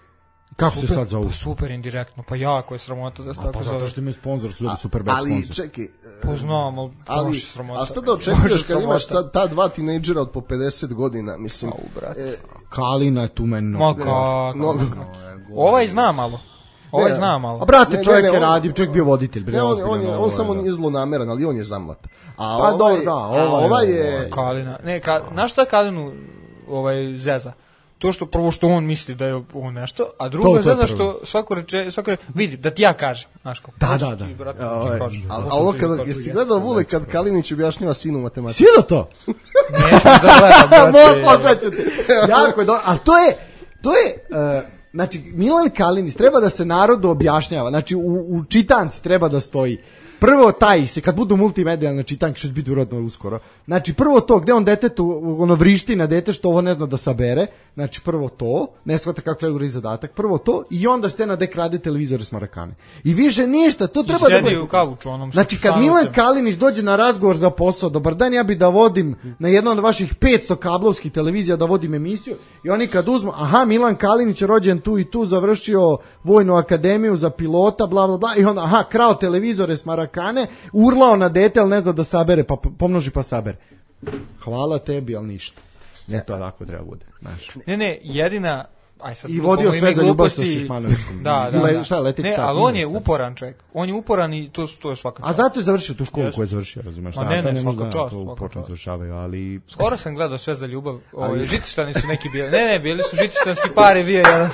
Kako se sad zovu? Pa super indirektno, pa jako je sramota da se A tako pa zove. zato što imaju sponsor, su ljudi super bad ali sponsor. čekaj, Pa znam, ali, ali, baš je sramota. a šta da očekuješ Baš je kad imaš sramota. ta, ta dva tinejdžera od po pedeset godina, mislim, Au, brate. e, Kalina je tu meni. Ma mnogo. kako? mnogo. Ovaj zna malo. Ovaj Ne, zna malo. A brate, Ne, čovjek ne, ne, je on- radio, čovjek bio voditelj. bre, Ne, on, ozbiljan, on, je, ovo on je, samo da. nije zlonameran, ali on je zamlata. A Pa ovaj, dobro, da, a ovaj je- ovaj je... Kalina. Ne, ka, znaš šta Kalinu ovaj, zeza? To što prvo što on misli da je on nešto, a drugo To- to je je zeza prvo. što svako reče, svako reče, vidi, da ti ja kažem, znaš kako. Da, hoćeš da, da. Ti, brate, A, ti ovaj, kažeš. a, Hoćeš a ovo ti kada, kažeš, jesi ja. gledao Vule kad Kalinić objašnjava sinu matematiku? Silo to? Neću da gledam, Moj brate. poslaću ti. Jako je dobro. A to je, to je, uh, znači, Milan Kalinić treba da se narodu objašnjava. Znači, u, u čitanci treba da stoji. Prvo taj se, kad budu multimedijalne čitanke, što će biti urodno uskoro, znači prvo to, gde on detetu, ono vrišti na dete što ovo ne zna da sabere, znači prvo to, ne shvata kako treba uradi zadatak, prvo to, i onda scena gde krade televizor s Marakane. I više ništa, to I treba da... sedi u kavuču onom. Znači, kad sa Milan šanucem. Kalinić dođe na razgovor za posao, dobar dan, ja bi da vodim na jedno od vaših petsto kablovskih televizija da vodim emisiju, i oni kad uzmu, aha, Milan Kalinić je rođen tu i tu, završio vojnu akademiju za pilota, bla, bla, bla, i onda, aha, krao televizore s Marakane, urlao na dete, ali ne zna da sabere, pa pomnoži pa sabere. Hvala tebi, ali ništa. Ne, to tako treba bude, znaš. Ne, ne, jedina aj sad I vodio po sve ime za ljubav sa gluposti- Šišmanovićem. Da, da, Le- da. šta, Letic ne, Star, ali on ima je sad. uporan čovjek. On je uporan i to to je svaka A čast. zato je završio tu školu Jeste. koju je završio, razumeš? Ma Da, ne, to ne, može svaka da, čast, to svaka počne čast. završavaju, ali... Skoro sam gledao sve za ljubav. Ovaj žitištani su neki bili. Ne, ne, bili su žitištanski pare bio jedan.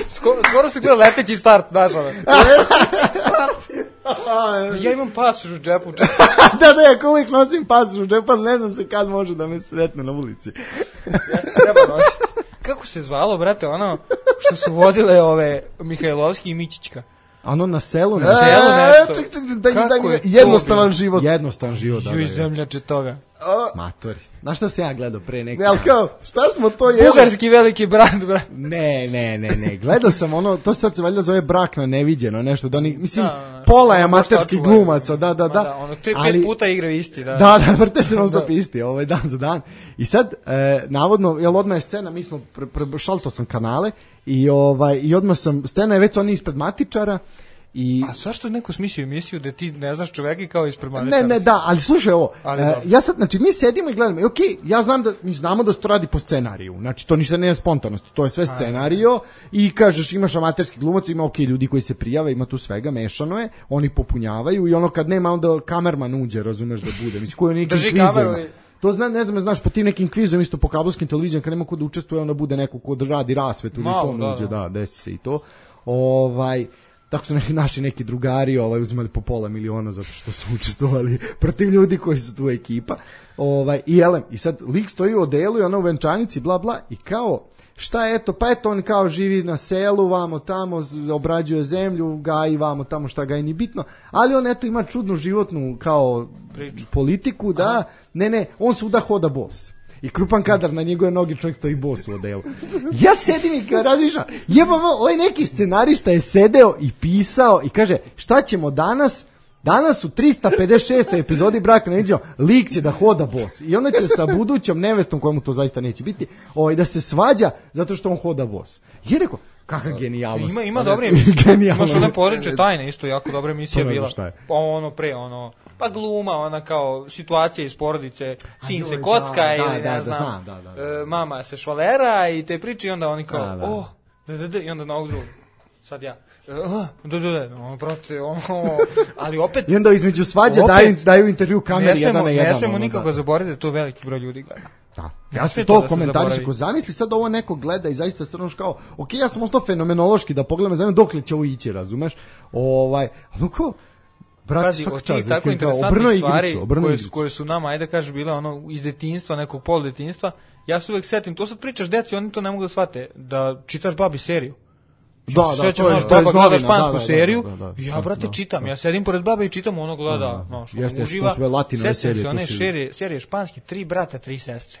Skoro, skoro se gleda leteći start, znaš ono. Leteći start. Ja imam pasoš u džepu. Da, da, ja uvijek nosim pasoš u džepu, ne znam se kad može da me sretne na ulici. Jeste, treba nositi. Kako se zvalo, brate, ono što su vodile ove Mihajlovski i Mićićka? Ano na selu, na Na selu nešto. Ček, ček, daj, daj mi jednostavan život. Jednostavan život, da, da. Juj, zemljače toga. Matori. Znaš šta se ja gledao pre neki? Ne, ali kao, šta smo to jeli? Bugarski veliki brat, brat. Ne, ne, ne, ne. Gledao sam ono, to sad se valjda zove brak na neviđeno, nešto, da oni, mislim, da, pola je ono amaterskih sačuvaju. glumaca, da, da, da. da ono, tri, ali, pet puta igraju isti, da. Da, da, vrte se non stop Da. isti, ovaj, dan za dan. I sad, e, navodno, jel odmah je scena, mi smo, pre, pre, šalto sam kanale, i, ovaj, i odmah sam, scena je već su oni ispred matičara, I... A zašto neko smislio emisiju da ti ne znaš čoveka i kao ispred Ne, matičara? ne, da, ali slušaj ovo, Ali e, dobro. ja sad, znači mi sedimo i gledamo, i okej, ja znam da, mi znamo da se to radi po scenariju, znači to ništa nije spontanost, to je sve scenario i kažeš imaš amaterski glumac, ima okej ljudi koji se prijave, ima tu svega, mešano je, oni popunjavaju i ono kad nema onda kamerman uđe, razumeš da bude, mislim koji je nekim Drži kvizima. kameru i- To zna, ne znam, znaš, po tim nekim kvizom isto po kablovskim televizijama kad nema ko da učestvuje, onda bude neko ko radi rasvetu ili Malo, to da, uđe, da. da, desi se i to. Ovaj tako su neki naši neki drugari ovaj uzimali po pola miliona zato što su učestvovali protiv ljudi koji su tu ekipa. Ovaj i elem i sad lik stoji u odelu i ona u venčanici bla bla i kao šta je eto pa eto on kao živi na selu vamo tamo z- obrađuje zemlju gaji vamo tamo šta gaji ni bitno ali on eto ima čudnu životnu kao Priču. politiku da aha. ne ne on svuda hoda bos. I krupan kadar na njegove noge čovjek stoji bos u odelu. Ja sedim i kao razmišljam, jebamo, ovaj neki scenarista je sedeo i pisao i kaže, šta ćemo danas? Danas u trista pedeset šestoj epizodi Braka na neviđeno, lik će da hoda bos. I onda će sa budućom nevestom, kojemu to zaista neće biti, ovaj, da se svađa zato što on hoda bos. I je rekao, kakva genijalnost. Ima, ima dobre emisije. Genijalno. Imaš one porodične tajne, isto jako dobra emisija To ne znam bila. šta je. Pa ono pre, ono, pa gluma, ona kao situacija iz porodice, sin joj, se da, kocka da, ili da, ne da, znam, znam, da, da, da. e, mama se švalera i te priče i onda oni kao, Da, da. oh, da, da, da, i onda na ovog drugog. Sad ja, e, ah, da, da, da, ono, brate, ono, ali opet, I onda između svađe Opet, daju, daju intervju kameri ne smemo, jedan na jedan. ne smemo ono, nikako da. zaboraviti da to veliki broj ljudi gleda. Da. Ne Ja sme se to to da se komentariš, zaboravi. ako zamisli sad ovo neko gleda i zaista crnoš kao, ok, ja sam ostao fenomenološki da pogledam, znam dokle će ovo ići, razumeš? Ovaj, ali ko, brate, Pazi, svaka od čast, tih tako dakle, kao, obrnuo interesantnih igricu, stvari obrnuo koje, igricu. su- koje su nama, ajde da kažeš, bile ono iz detinjstva, nekog pol detinjstva, ja se uvek setim, to sad pričaš deci, oni to ne mogu da shvate, da čitaš babi seriju. Da, da, Sećam, to je- naš to je baba iz gleda novina, špansku da, da, da, seriju, da, da, da, ja, da, brate, da, čitam, da. ja sedim pored babe i čitam, ono gleda, znaš, Jeste, ono to uživa. su sve latinove Sećam serije, se to one su- serije, serije španski, tri brata, tri sestre.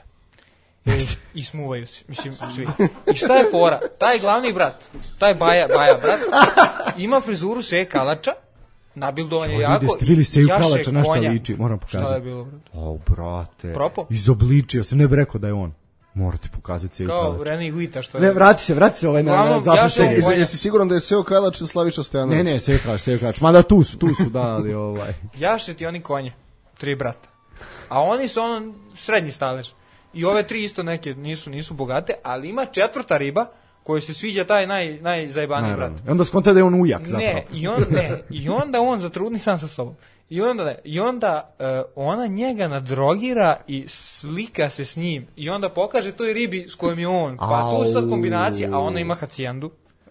E, I smuvaju se, mislim, svi. I šta je fora? Taj glavni brat, taj Baja, Baja brat, ima frizuru Seje Kalača, nabildovan je Joj, jako. vidi, ste bili Seju i jaše Kalača, na šta konja. liči, moram pokazati. Šta je bilo, brate? O, brate. Propo? Izobličio se, ne bi rekao da je on. Morate pokazati Seju Kao Kalača. Reni Guita, što je. Ne, vrati se, vrati se ovaj na, na Uglavnom, zapad ja sam- serije. Konja. Jesi, jesi siguran da je Seo Kalač ili Slaviša Stojanović? Ne, ne, Seju Kalač, Seju Kalač. Mada tu su, tu su, da, ali ovaj. Jaše ti oni konje, tri brata. A oni su ono srednji stalež. I ove tri isto neke nisu nisu bogate, ali ima četvrta riba kojoj se sviđa taj naj najzajebaniji brat. Naravno. I onda skonta da je on ujak zapravo. Ne, i on ne, i onda on zatrudni sam sa sobom. I onda ne, i onda uh, ona njega nadrogira i slika se s njim i onda pokaže toj ribi s kojom je on. Pa tu sad kombinacija, a ona ima hacijendu.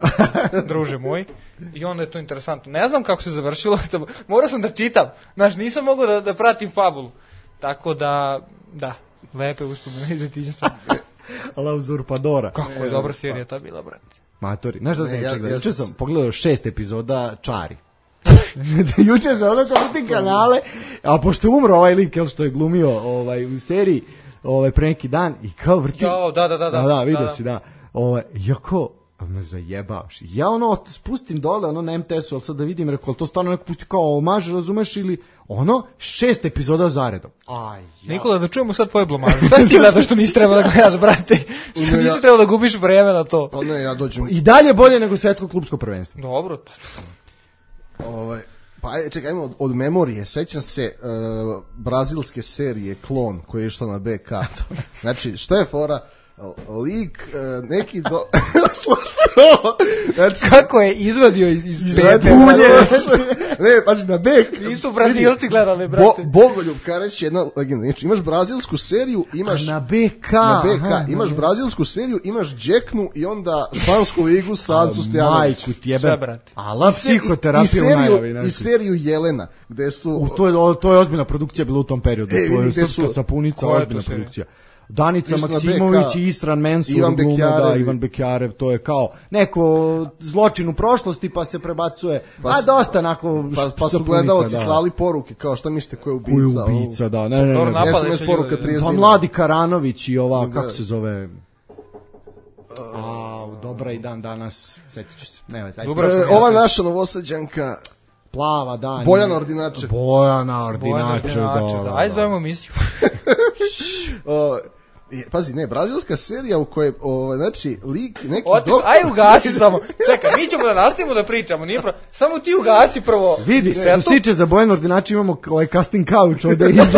Druže moj. I onda je to interesantno. Ne znam kako se završilo, morao sam da čitam. Znaš, nisam mogao da, da pratim fabulu. Tako da, da, lepe uspomene iz detinjstva. La Uzurpadora. Kako je dobra serija ta bila, brate. Matori. Znaš šta sam Ne, ja- juče gledao? ja Juče sam- sam pogledao šest epizoda Čari. Juče sam ono kao kanale, a pošto je umro ovaj lik, jel, što je glumio ovaj, u seriji ovaj, pre neki dan i kao vrti... Jao, da, da, da, da. Da, da, vidio Da, da. si, da. Ovaj, jako, ali me zajebavaš. Ja ono, spustim dole, ono na em te esu, ali sad da vidim, rekao, ali to stvarno neko pusti kao omaž, razumeš, ili ono, šest epizoda zaredom. Aj, ja. Nikola, da čujemo sad tvoje blamaže. Šta si ti gledao što nisi trebao da gledaš, brate? Što nisi trebao da gubiš vreme na to? Pa ne, ja dođem. I dalje bolje nego svetsko klubsko prvenstvo. Dobro, pa Ovaj, pa ajde, čekaj, ajmo od, od memorije. Sećam se uh, brazilske serije Klon koja je išla na be ka. Znači, šta je fora? Lik, uh, neki do... Slušaj ovo! Znači, kako je izvadio iz, iz Izvadio pete? bulje. Ne, pazi, na B... Nisu Brazilci gledali, brate. Bo, Bogoljub Kareć je jedna legenda. Znači, imaš brazilsku seriju, imaš... A na B K. Na B K, aha, imaš aha. brazilsku seriju, imaš Džeknu i onda špansku ligu sa Ancu Stojanović. Majku ti jebe. Sve, brate. Ala I psihoterapija u seriju, najavi. I znači. seriju Jelena, gde su... U, to, je, o, to je ozbiljna produkcija bila u tom periodu. E, to je vidi, gde srpska su- sapunica, koja je to ozbiljna serija? produkcija. Danica Isto na Maksimović B K, i Isran Mensur, Ivan glume, da, Bekjarev. Ivan Bekjarev, to je kao neko zločin u prošlosti pa se prebacuje, Pa a su- dosta onako Pa, pa su sapunica, gledalci da. slali poruke, kao šta mislite ko je ubica? Ko je ubica, da, ne, ne, Dobro, ne. napali S M S se poruka ljudi. trideset Pa dinara. Mladi Karanović i ova, Da. kako se zove... A, dobra i dan danas, setit ću se. Ne, ajde. Dobro. E, ova naša novosađanka, Plava, da. Bojana Ordinače. Bojana Bojana Ordinače, da, Ordinače, da, da. da. Ajde zovemo misiju. o, je, pazi, ne, brazilska serija u kojoj, o, znači, lik, neki Otiš, doktor... aj ugasi samo. Čekaj, mi ćemo da nastavimo da pričamo, nije pro... Samo ti ugasi prvo. Vidi, što Setu. se tiče za Bojana Ordinače imamo ovaj casting couch ovde iza.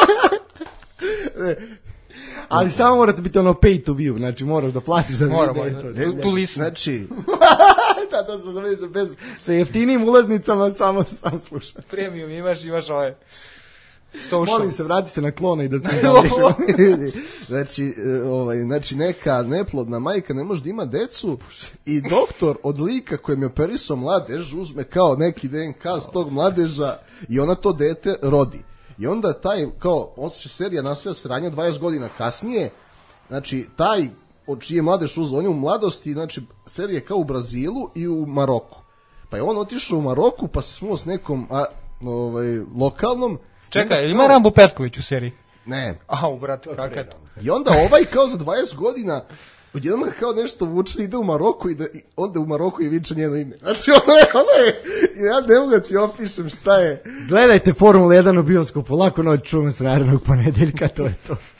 Ali samo morate biti ono pay to view, znači moraš da platiš da Moramo, vidi. to. tu, tu listen. Znači, Da, to se zove sa, bez, sa jeftinim ulaznicama, samo, samo slušaj. Premium imaš, imaš ove. Social. Molim se, vrati se na klona i da znaš znači, e, ovaj, znači, neka neplodna majka ne može da ima decu i doktor od lika kojem je operisao mladež uzme kao neki D N K s tog mladeža i ona to dete rodi. I onda taj, kao, on se serija nastavlja sranja dvadeset godina kasnije, znači, taj od čije mladež uzeo, on je u mladosti, znači, serija je kao u Brazilu i u Maroku. Pa je on otišao u Maroku, pa se smuo s nekom a, ovaj, lokalnom. Čekaj, ili ima Rambo Petković u seriji? Ne. Au, brate, kakav je to? I onda ovaj kao za dvadeset godina odjednom ga kao nešto vuče, ide u Maroku i da, i onda u Maroku i viče njeno ime. Znači ono je, ono je, ja ne mogu da ti opišem šta je. Gledajte Formula jedan u bioskopu, lako noć, čujemo se narednog ponedeljka, to je to.